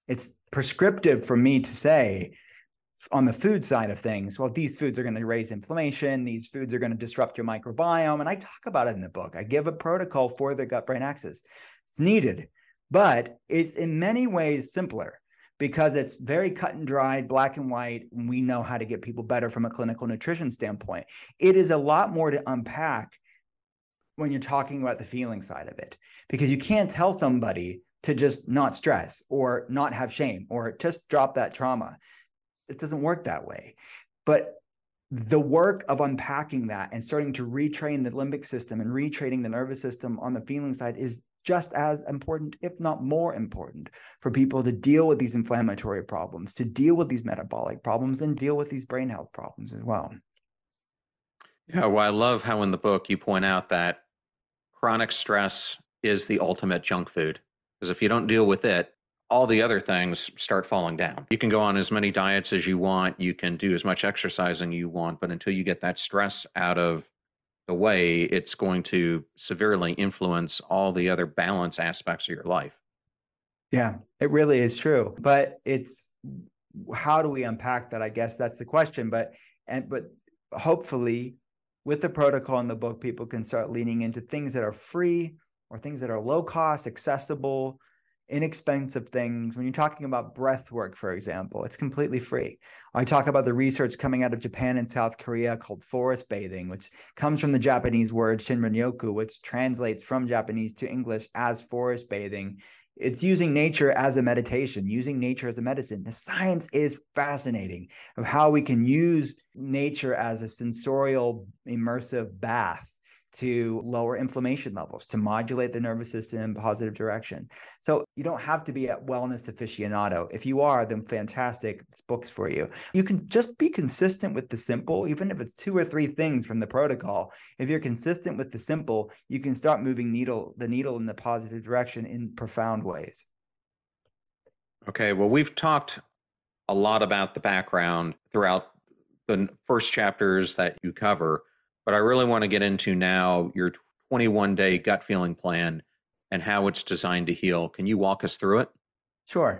it's prescriptive for me to say on the food side of things, well, these foods are going to raise inflammation. These foods are going to disrupt your microbiome. And I talk about it in the book. I give a protocol for the gut-brain axis. It's needed, but it's in many ways simpler because it's very cut and dried, black and white. And we know how to get people better from a clinical nutrition standpoint. It is a lot more to unpack when you're talking about the feeling side of it, because you can't tell somebody to just not stress or not have shame or just drop that trauma. It doesn't work that way. But the work of unpacking that and starting to retrain the limbic system and retraining the nervous system on the feeling side is just as important, if not more important, for people to deal with these inflammatory problems, to deal with these metabolic problems, and deal with these brain health problems as well. Yeah, well, I love how in the book you point out that chronic stress is the ultimate junk food. Because if you don't deal with it, all the other things start falling down. You can go on as many diets as you want, you can do as much exercising you want, but until you get that stress out of the way, it's going to severely influence all the other balance aspects of your life. Yeah, it really is true. But it's how do we unpack that? I guess that's the question. But hopefully with the protocol in the book, people can start leaning into things that are free or things that are low cost, accessible, inexpensive things. When you're talking about breath work, for example, it's completely free. I talk about the research coming out of Japan and South Korea called forest bathing, which comes from the Japanese word Shinrin-yoku, which translates from Japanese to English as forest bathing. It's using nature as a meditation, using nature as a medicine. The science is fascinating of how we can use nature as a sensorial, immersive bath to lower inflammation levels, to modulate the nervous system in a positive direction. So you don't have to be a wellness aficionado. If you are, then fantastic, this book is for you. You can just be consistent with the simple, even if it's 2 or 3 things from the protocol. If you're consistent with the simple, you can start moving the needle in the positive direction in profound ways. Okay, well, we've talked a lot about the background throughout the first chapters that you cover, but I really want to get into now your 21-day gut feeling plan and how it's designed to heal. Can you walk us through it? Sure.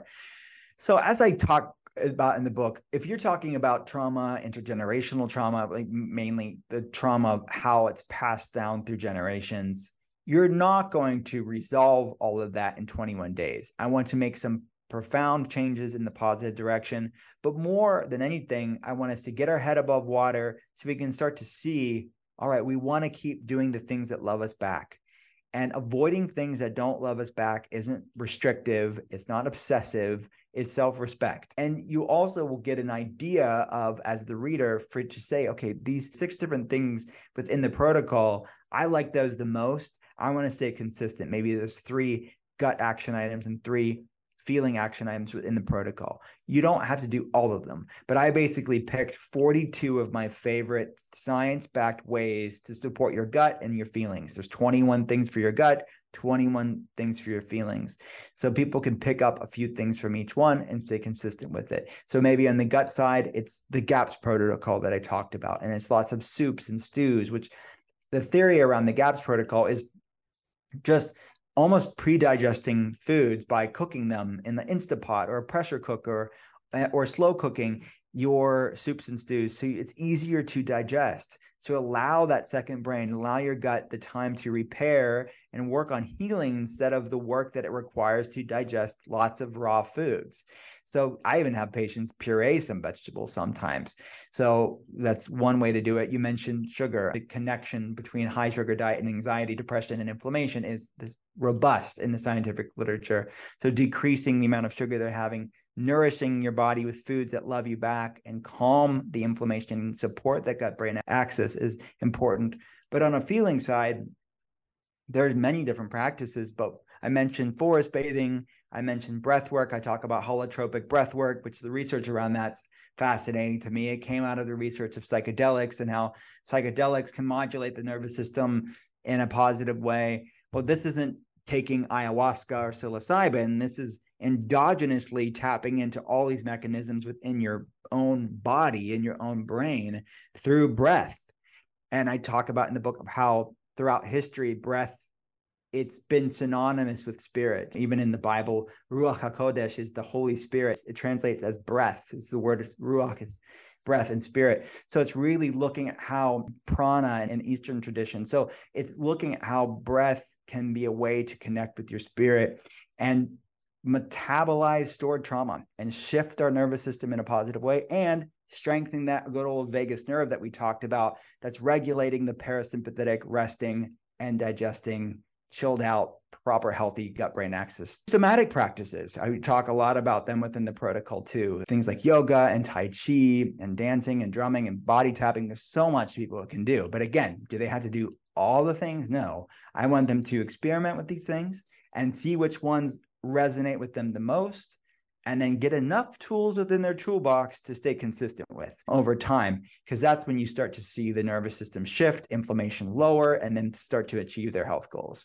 So as I talk about in the book, if you're talking about trauma, intergenerational trauma, like mainly the trauma, how it's passed down through generations, you're not going to resolve all of that in 21 days. I want to make some profound changes in the positive direction, but more than anything, I want us to get our head above water so we can start to see, all right, we want to keep doing the things that love us back. And avoiding things that don't love us back isn't restrictive. It's not obsessive. It's self-respect. And you also will get an idea of, as the reader, for to say, okay, these 6 different things within the protocol, I like those the most. I want to stay consistent. Maybe there's 3 gut action items and 3 feeling action items within the protocol. You don't have to do all of them, but I basically picked 42 of my favorite science-backed ways to support your gut and your feelings. There's 21 things for your gut, 21 things for your feelings. So people can pick up a few things from each one and stay consistent with it. So maybe on the gut side, it's the GAPS protocol that I talked about, and it's lots of soups and stews, which the theory around the GAPS protocol is just almost pre-digesting foods by cooking them in the Instapot or a pressure cooker or slow cooking your soups and stews so it's easier to digest. So allow that second brain, allow your gut the time to repair and work on healing instead of the work that it requires to digest lots of raw foods. So I even have patients puree some vegetables sometimes. So that's one way to do it. You mentioned sugar. The connection between high sugar diet and anxiety, depression, and inflammation is robust in the scientific literature. So decreasing the amount of sugar they're having, nourishing your body with foods that love you back and calm the inflammation and support that gut-brain axis is important. But on a feeling side, there's many different practices, but I mentioned forest bathing, I mentioned breath work. I talk about holotropic breath work, which the research around that's fascinating to me. It came out of the research of psychedelics and how psychedelics can modulate the nervous system in a positive way. Well, this isn't taking ayahuasca or psilocybin. This is endogenously tapping into all these mechanisms within your own body, in your own brain through breath. And I talk about in the book of how throughout history, breath it's been synonymous with spirit. Even in the Bible, Ruach HaKodesh is the Holy Spirit. It translates as breath. It's the word Ruach is breath and spirit. So it's really looking at how prana in Eastern tradition. So it's looking at how breath can be a way to connect with your spirit and metabolize stored trauma and shift our nervous system in a positive way and strengthen that good old vagus nerve that we talked about that's regulating the parasympathetic, resting and digesting, chilled out, proper, healthy gut-brain axis. Somatic practices, I talk a lot about them within the protocol too. Things like yoga and Tai Chi and dancing and drumming and body tapping. There's so much people can do. But again, do they have to do all the things? No. I want them to experiment with these things and see which ones resonate with them the most, and then get enough tools within their toolbox to stay consistent with over time, because that's when you start to see the nervous system shift, inflammation lower, and then start to achieve their health goals.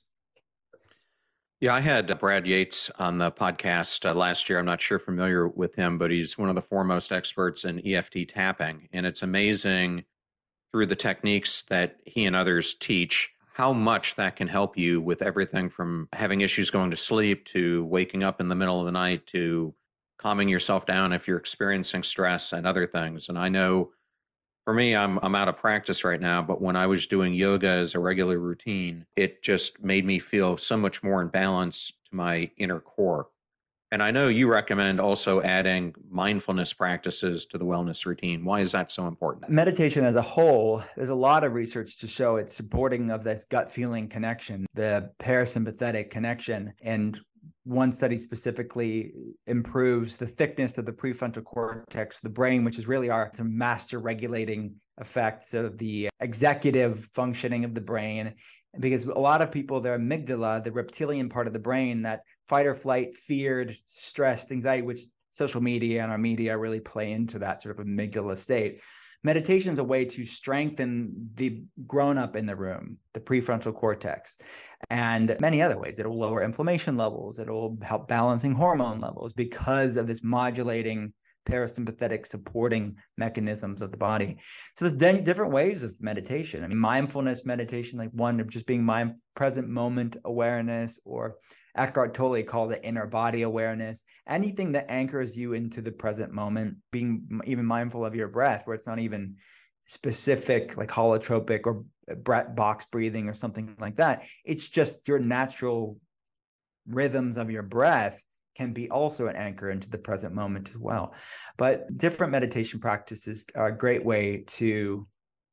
Yeah, I had Brad Yates on the podcast last year. I'm not sure familiar with him, but he's one of the foremost experts in EFT tapping. And it's amazing through the techniques that he and others teach, how much that can help you with everything from having issues going to sleep to waking up in the middle of the night to calming yourself down if you're experiencing stress and other things. And I know for me, I'm out of practice right now, but when I was doing yoga as a regular routine, it just made me feel so much more in balance to my inner core. And I know you recommend also adding mindfulness practices to the wellness routine. Why is that so important? Meditation as a whole, there's a lot of research to show it's supporting of this gut feeling connection, the parasympathetic connection. And one study specifically improves the thickness of the prefrontal cortex, the brain, which is really our master regulating effect of the executive functioning of the brain. Because a lot of people, their amygdala, the reptilian part of the brain, that fight or flight, feared, stressed, anxiety, which social media and our media really play into that sort of amygdala state. Meditation is a way to strengthen the grown-up in the room, the prefrontal cortex, and many other ways. It'll lower inflammation levels. It'll help balancing hormone levels because of this modulating parasympathetic supporting mechanisms of the body. So there's different ways of meditation. I mean, mindfulness meditation, like one of just being present moment awareness, or Eckhart Tolle calls it inner body awareness. Anything that anchors you into the present moment, being even mindful of your breath, where it's not even specific, like holotropic or box breathing or something like that. It's just your natural rhythms of your breath can be also an anchor into the present moment as well. But different meditation practices are a great way to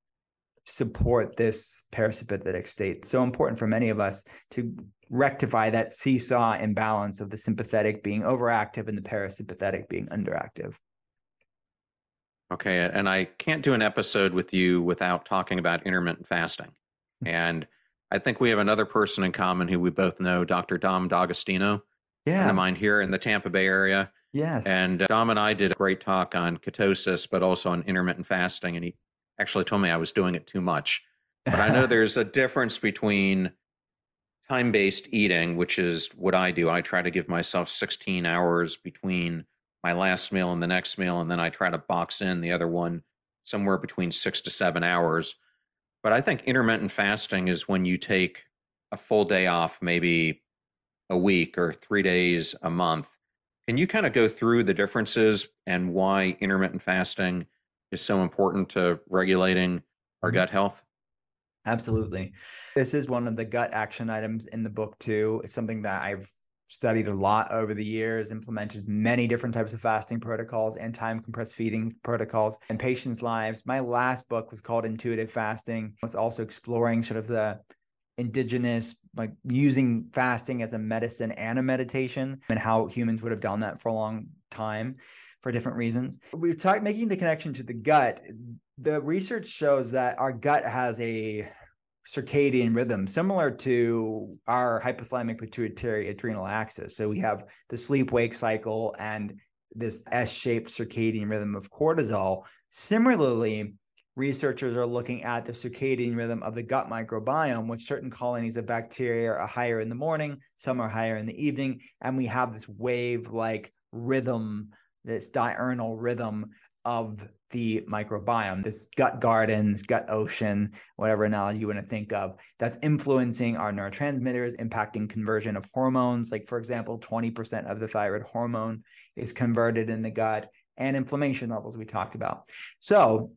support this parasympathetic state. It's so important for many of us to rectify that seesaw imbalance of the sympathetic being overactive and the parasympathetic being underactive. Okay, and I can't do an episode with you without talking about intermittent fasting. And I think we have another person in common who we both know, Dr. Dom D'Agostino. Yeah. Friend of mine here in the Tampa Bay area. Yes. And Dom and I did a great talk on ketosis, but also on intermittent fasting. And he actually told me I was doing it too much. But I know there's a difference between time-based eating, which is what I do. I try to give myself 16 hours between my last meal and the next meal, and then I try to box in the other one somewhere between 6 to 7 hours. But I think intermittent fasting is when you take a full day off, maybe a week or 3 days a month. Can you kind of go through the differences and why intermittent fasting is so important to regulating our gut health? Absolutely. This is one of the gut action items in the book too. It's something that I've studied a lot over the years, implemented many different types of fasting protocols and time compressed feeding protocols in patients' lives. My last book was called Intuitive Fasting. It was also exploring sort of the indigenous, like using fasting as a medicine and a meditation, and how humans would have done that for a long time for different reasons. We're making the connection to the gut. The research shows that our gut has a circadian rhythm similar to our hypothalamic pituitary adrenal axis. So we have the sleep-wake cycle and this S-shaped circadian rhythm of cortisol. Similarly, researchers are looking at the circadian rhythm of the gut microbiome, which certain colonies of bacteria are higher in the morning, some are higher in the evening, and we have this wave-like rhythm, this diurnal rhythm of the microbiome, this gut gardens, gut ocean, whatever analogy you want to think of, that's influencing our neurotransmitters, impacting conversion of hormones. Like, for example, 20% of the thyroid hormone is converted in the gut, and inflammation levels we talked about. So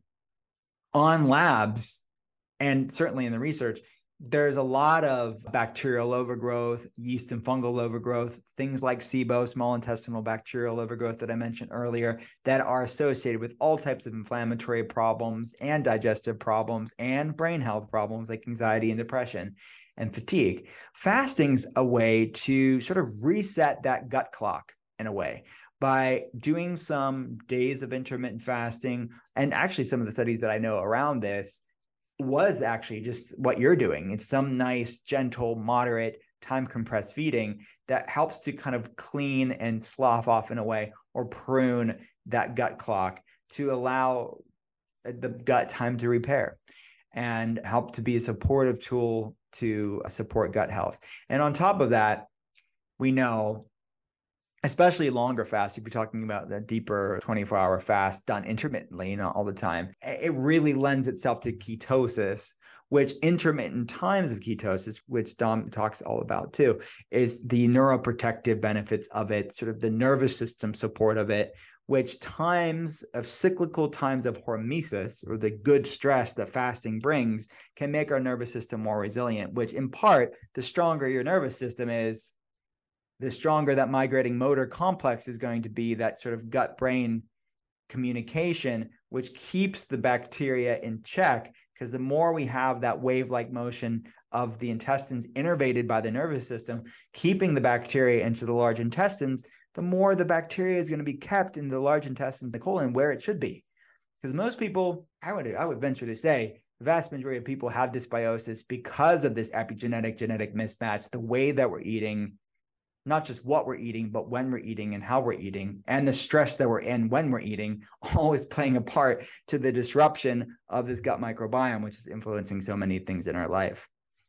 on labs, and certainly in the research, there's a lot of bacterial overgrowth, yeast and fungal overgrowth, things like SIBO, small intestinal bacterial overgrowth that I mentioned earlier, that are associated with all types of inflammatory problems and digestive problems and brain health problems like anxiety and depression and fatigue. Fasting's a way to sort of reset that gut clock in a way by doing some days of intermittent fasting. And actually, some of the studies that I know around this was actually just what you're doing. It's some nice, gentle, moderate, time compressed feeding that helps to kind of clean and slough off in a way, or prune that gut clock to allow the gut time to repair and help to be a supportive tool to support gut health. And on top of that, we know, especially longer fasts, if you're talking about the deeper 24-hour fast done intermittently, not all the time, it really lends itself to ketosis, which intermittent times of ketosis, which Dom talks all about too, is the neuroprotective benefits of it, sort of the nervous system support of it, which times of cyclical times of hormesis, or the good stress that fasting brings, can make our nervous system more resilient, which in part, the stronger your nervous system is, the stronger that migrating motor complex is going to be, that sort of gut-brain communication, which keeps the bacteria in check. Because the more we have that wave-like motion of the intestines innervated by the nervous system, keeping the bacteria into the large intestines, the more the bacteria is going to be kept in the large intestines, the colon, where it should be. Because most people, I would venture to say, the vast majority of people have dysbiosis because of this epigenetic genetic mismatch, the way that we're eating, not just what we're eating, but when we're eating and how we're eating, and the stress that we're in when we're eating, always playing a part to the disruption of this gut microbiome, which is influencing so many things in our life.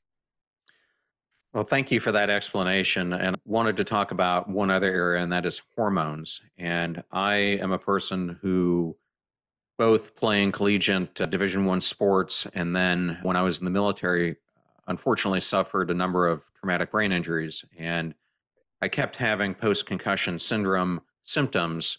Well, thank you for that explanation. And I wanted to talk about one other area, and that is hormones. And I am a person who, both playing collegiate Division I sports, and then when I was in the military, unfortunately suffered a number of traumatic brain injuries. And I kept having post-concussion syndrome symptoms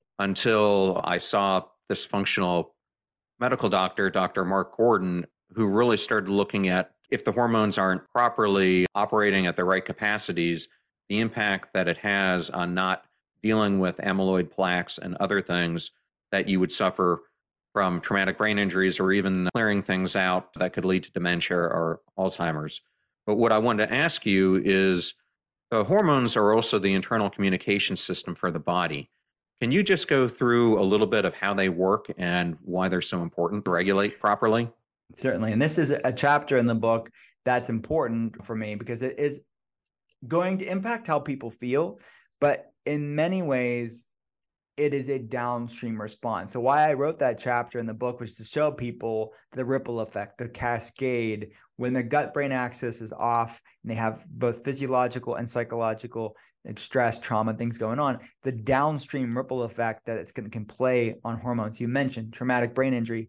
until I saw this functional medical doctor, Dr. Mark Gordon, who really started looking at, if the hormones aren't properly operating at the right capacities, the impact that it has on not dealing with amyloid plaques and other things that you would suffer from traumatic brain injuries, or even clearing things out that could lead to dementia or Alzheimer's. But what I wanted to ask you is, the hormones are also the internal communication system for the body. Can you just go through a little bit of how they work and why they're so important to regulate properly? Certainly. And this is a chapter in the book that's important for me because it is going to impact how people feel, but in many ways, it is a downstream response. So why I wrote that chapter in the book was to show people the ripple effect, the cascade, when the gut-brain axis is off and they have both physiological and psychological stress, trauma, things going on, the downstream ripple effect that it can play on hormones. You mentioned traumatic brain injury.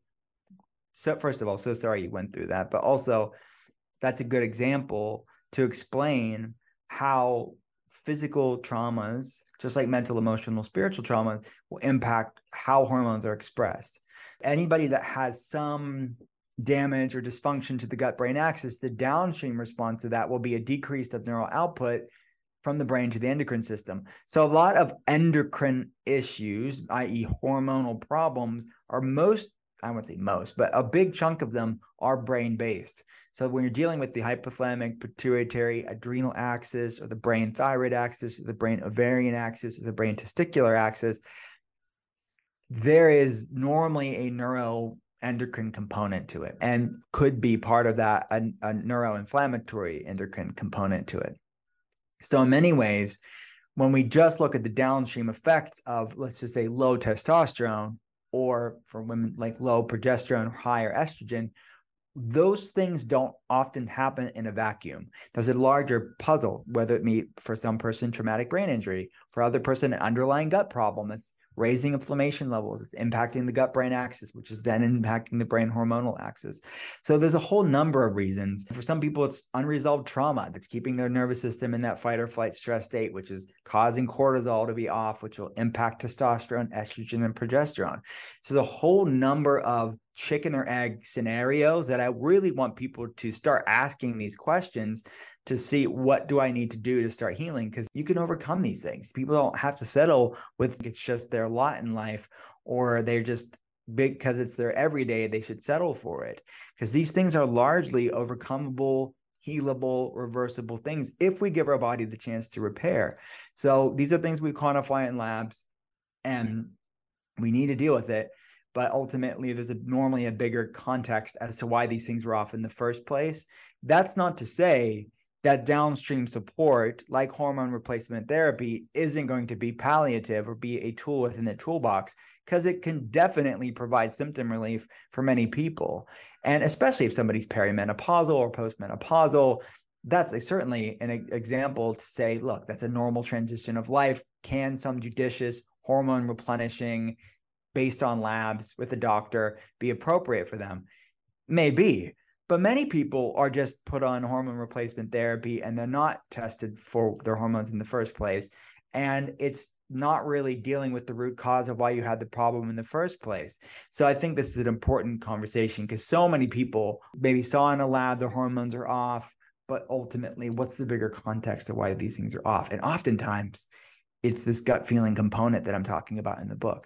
So first of all, so sorry you went through that, but also that's a good example to explain how physical traumas, just like mental, emotional, spiritual trauma, will impact how hormones are expressed. Anybody that has some damage or dysfunction to the gut-brain axis, the downstream response to that will be a decrease of neural output from the brain to the endocrine system. So a lot of endocrine issues, i.e. hormonal problems, are I wouldn't say most, but a big chunk of them are brain-based. So when you're dealing with the hypothalamic, pituitary, adrenal axis, or the brain thyroid axis, or the brain ovarian axis, or the brain testicular axis, there is normally a neuroendocrine component to it, and could be part of that, a neuroinflammatory endocrine component to it. So in many ways, when we just look at the downstream effects of, let's just say, low testosterone, or for women like low progesterone or higher estrogen, those things don't often happen in a vacuum. There's a larger puzzle, whether it be for some person traumatic brain injury, for other person an underlying gut problem that's raising inflammation levels. It's impacting the gut-brain axis, which is then impacting the brain hormonal axis. So there's a whole number of reasons. For some people, it's unresolved trauma that's keeping their nervous system in that fight or flight stress state, which is causing cortisol to be off, which will impact testosterone, estrogen, and progesterone. So the whole number of chicken or egg scenarios that I really want people to start asking these questions to see, what do I need to do to start healing? Because you can overcome these things. People don't have to settle with it's just their lot in life, or they're just big because it's their everyday, they should settle for it. Because these things are largely overcomable, healable, reversible things if we give our body the chance to repair. So these are things we quantify in labs, and we need to deal with it. But ultimately, there's normally a bigger context as to why these things were off in the first place. That's not to say that downstream support, like hormone replacement therapy, isn't going to be palliative or be a tool within the toolbox, because it can definitely provide symptom relief for many people. And especially if somebody's perimenopausal or postmenopausal, that's certainly an example to say, look, that's a normal transition of life. Can some judicious hormone replenishing based on labs with a doctor be appropriate for them? Maybe. But many people are just put on hormone replacement therapy and they're not tested for their hormones in the first place. And it's not really dealing with the root cause of why you had the problem in the first place. So I think this is an important conversation, because so many people maybe saw in a lab their hormones are off, but ultimately, what's the bigger context of why these things are off? And oftentimes it's this gut feeling component that I'm talking about in the book.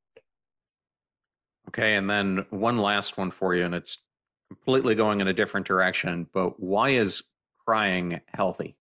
Okay, and then one last one for you, and it's completely going in a different direction, but why is crying healthy?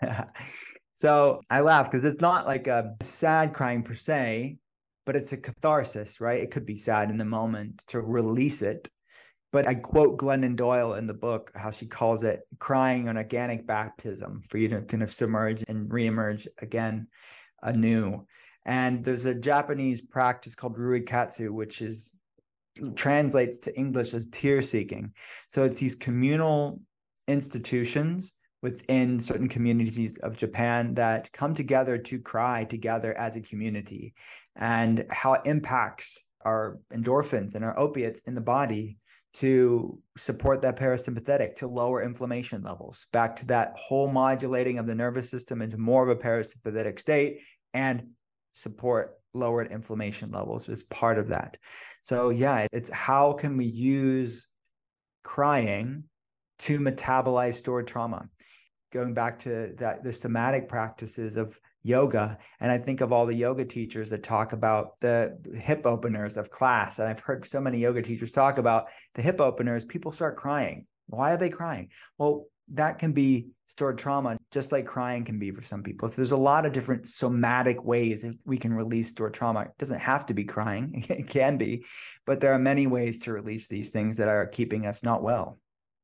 So I laugh because it's not like a sad crying per se, but it's a catharsis, right? It could be sad in the moment to release it. But I quote Glennon Doyle in the book, how she calls it crying an organic baptism for you to kind of submerge and reemerge again anew. And there's a Japanese practice called ruikatsu, which is translates to English as tear seeking. So it's these communal institutions within certain communities of Japan that come together to cry together as a community, and how it impacts our endorphins and our opiates in the body to support that parasympathetic, to lower inflammation levels, back to that whole modulating of the nervous system into more of a parasympathetic state, and support lowered inflammation levels is part of that. So yeah, it's how can we use crying to metabolize stored trauma? Going back to that, the somatic practices of yoga. And I think of all the yoga teachers that talk about the hip openers of class. And I've heard so many yoga teachers talk about the hip openers. People start crying. Why are they crying? Well, that can be stored trauma, just like crying can be for some people. So there's a lot of different somatic ways that we can release stored trauma. It doesn't have to be crying. It can be, but there are many ways to release these things that are keeping us not well.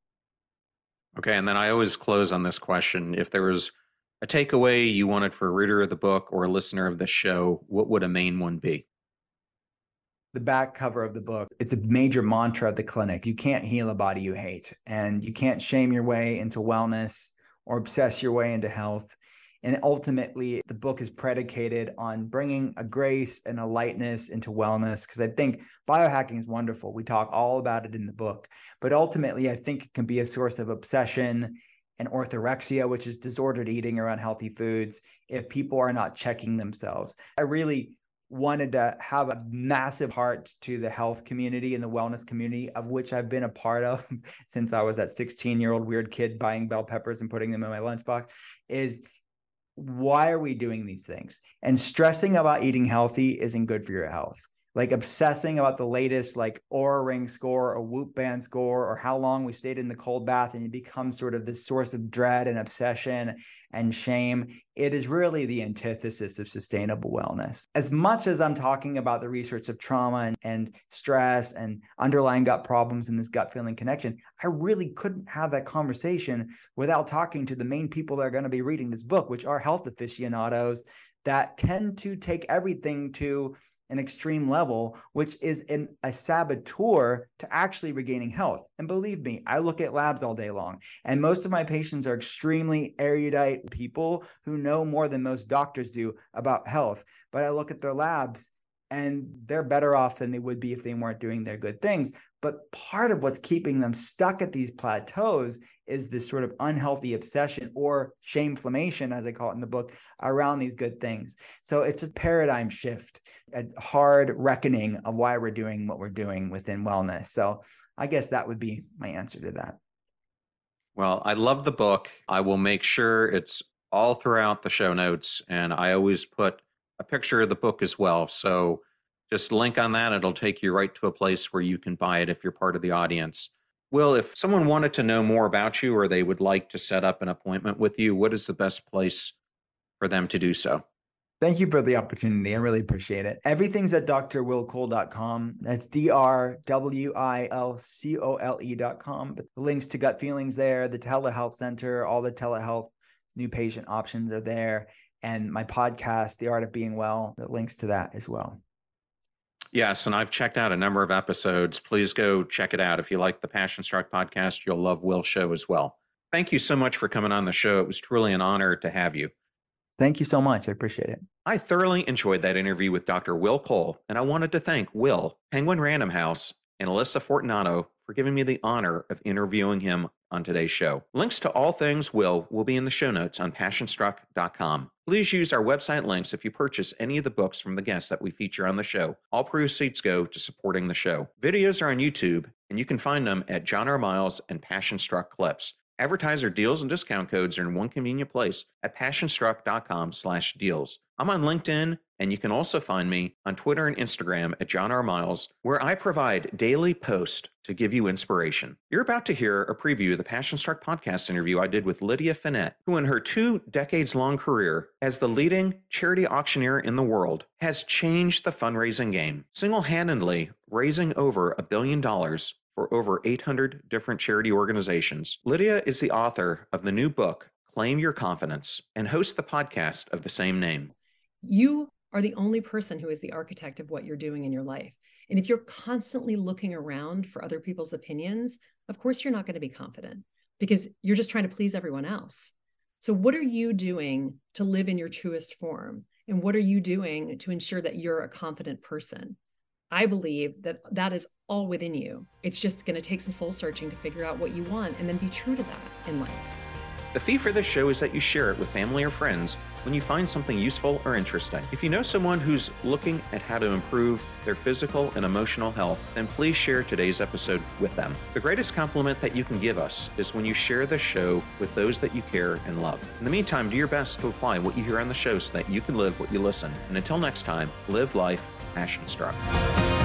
Okay, and then I always close on this question. If there was a takeaway you wanted for a reader of the book or a listener of the show, what would a main one be? The back cover of the book, it's a major mantra of the clinic. You can't heal a body you hate, and you can't shame your way into wellness or obsess your way into health. And ultimately, the book is predicated on bringing a grace and a lightness into wellness, because I think biohacking is wonderful. We talk all about it in the book, but ultimately, I think it can be a source of obsession and orthorexia, which is disordered eating around healthy foods, if people are not checking themselves. I really wanted to have a massive heart to the health community and the wellness community, of which I've been a part of since I was that 16-year-old weird kid buying bell peppers and putting them in my lunchbox, is why are we doing these things? And stressing about eating healthy isn't good for your health. Like obsessing about the latest like Oura Ring score or Whoop Band score or how long we stayed in the cold bath, and it becomes sort of this source of dread and obsession and shame. It is really the antithesis of sustainable wellness. As much as I'm talking about the research of trauma and stress and underlying gut problems and this gut feeling connection, I really couldn't have that conversation without talking to the main people that are going to be reading this book, which are health aficionados that tend to take everything to an extreme level, which is a saboteur to actually regaining health. And believe me, I look at labs all day long, and most of my patients are extremely erudite people who know more than most doctors do about health. But I look at their labs and they're better off than they would be if they weren't doing their good things. But part of what's keeping them stuck at these plateaus is this sort of unhealthy obsession or shameflamation, as I call it in the book, around these good things. So it's a paradigm shift, a hard reckoning of why we're doing what we're doing within wellness. So I guess that would be my answer to that. Well, I love the book. I will make sure it's all throughout the show notes, and I always put a picture of the book as well. So just link on that. It'll take you right to a place where you can buy it if you're part of the audience. Will, if someone wanted to know more about you or they would like to set up an appointment with you, what is the best place for them to do so? Thank you for the opportunity. I really appreciate it. Everything's at drwillcole.com. That's drwilcole.com. But the links to Gut Feelings there, the telehealth center, all the telehealth new patient options are there. And my podcast, The Art of Being Well, the links to that as well. Yes, and I've checked out a number of episodes. Please go check it out. If you like the Passion Struck podcast, you'll love Will's show as well. Thank you so much for coming on the show. It was truly an honor to have you. Thank you so much. I appreciate it. I thoroughly enjoyed that interview with Dr. Will Cole, and I wanted to thank Will, Penguin Random House, and Alyssa Fortunato for giving me the honor of interviewing him on today's show. Links to all things Will be in the show notes on passionstruck.com. Please use our website links if you purchase any of the books from the guests that we feature on the show. All proceeds go to supporting the show. Videos are on YouTube, and you can find them at John R. Miles and Passion Struck Clips. Advertiser deals and discount codes are in one convenient place at passionstruck.com/deals. I'm on LinkedIn, and you can also find me on Twitter and Instagram at John R. Miles, where I provide daily posts to give you inspiration. You're about to hear a preview of the Passion Struck podcast interview I did with Lydia Finette, who in her 2 decades-long career as the leading charity auctioneer in the world has changed the fundraising game, single-handedly raising over $1 billion for over 800 different charity organizations. Lydia is the author of the new book, Claim Your Confidence, and hosts the podcast of the same name. You are the only person who is the architect of what you're doing in your life. And if you're constantly looking around for other people's opinions, of course, you're not going to be confident because you're just trying to please everyone else. So what are you doing to live in your truest form? And what are you doing to ensure that you're a confident person? I believe that that is all within you. It's just going to take some soul searching to figure out what you want and then be true to that in life. The fee for this show is that you share it with family or friends when you find something useful or interesting. If you know someone who's looking at how to improve their physical and emotional health, then please share today's episode with them. The greatest compliment that you can give us is when you share the show with those that you care and love. In the meantime, do your best to apply what you hear on the show so that you can live what you listen. And until next time, live life passion struck.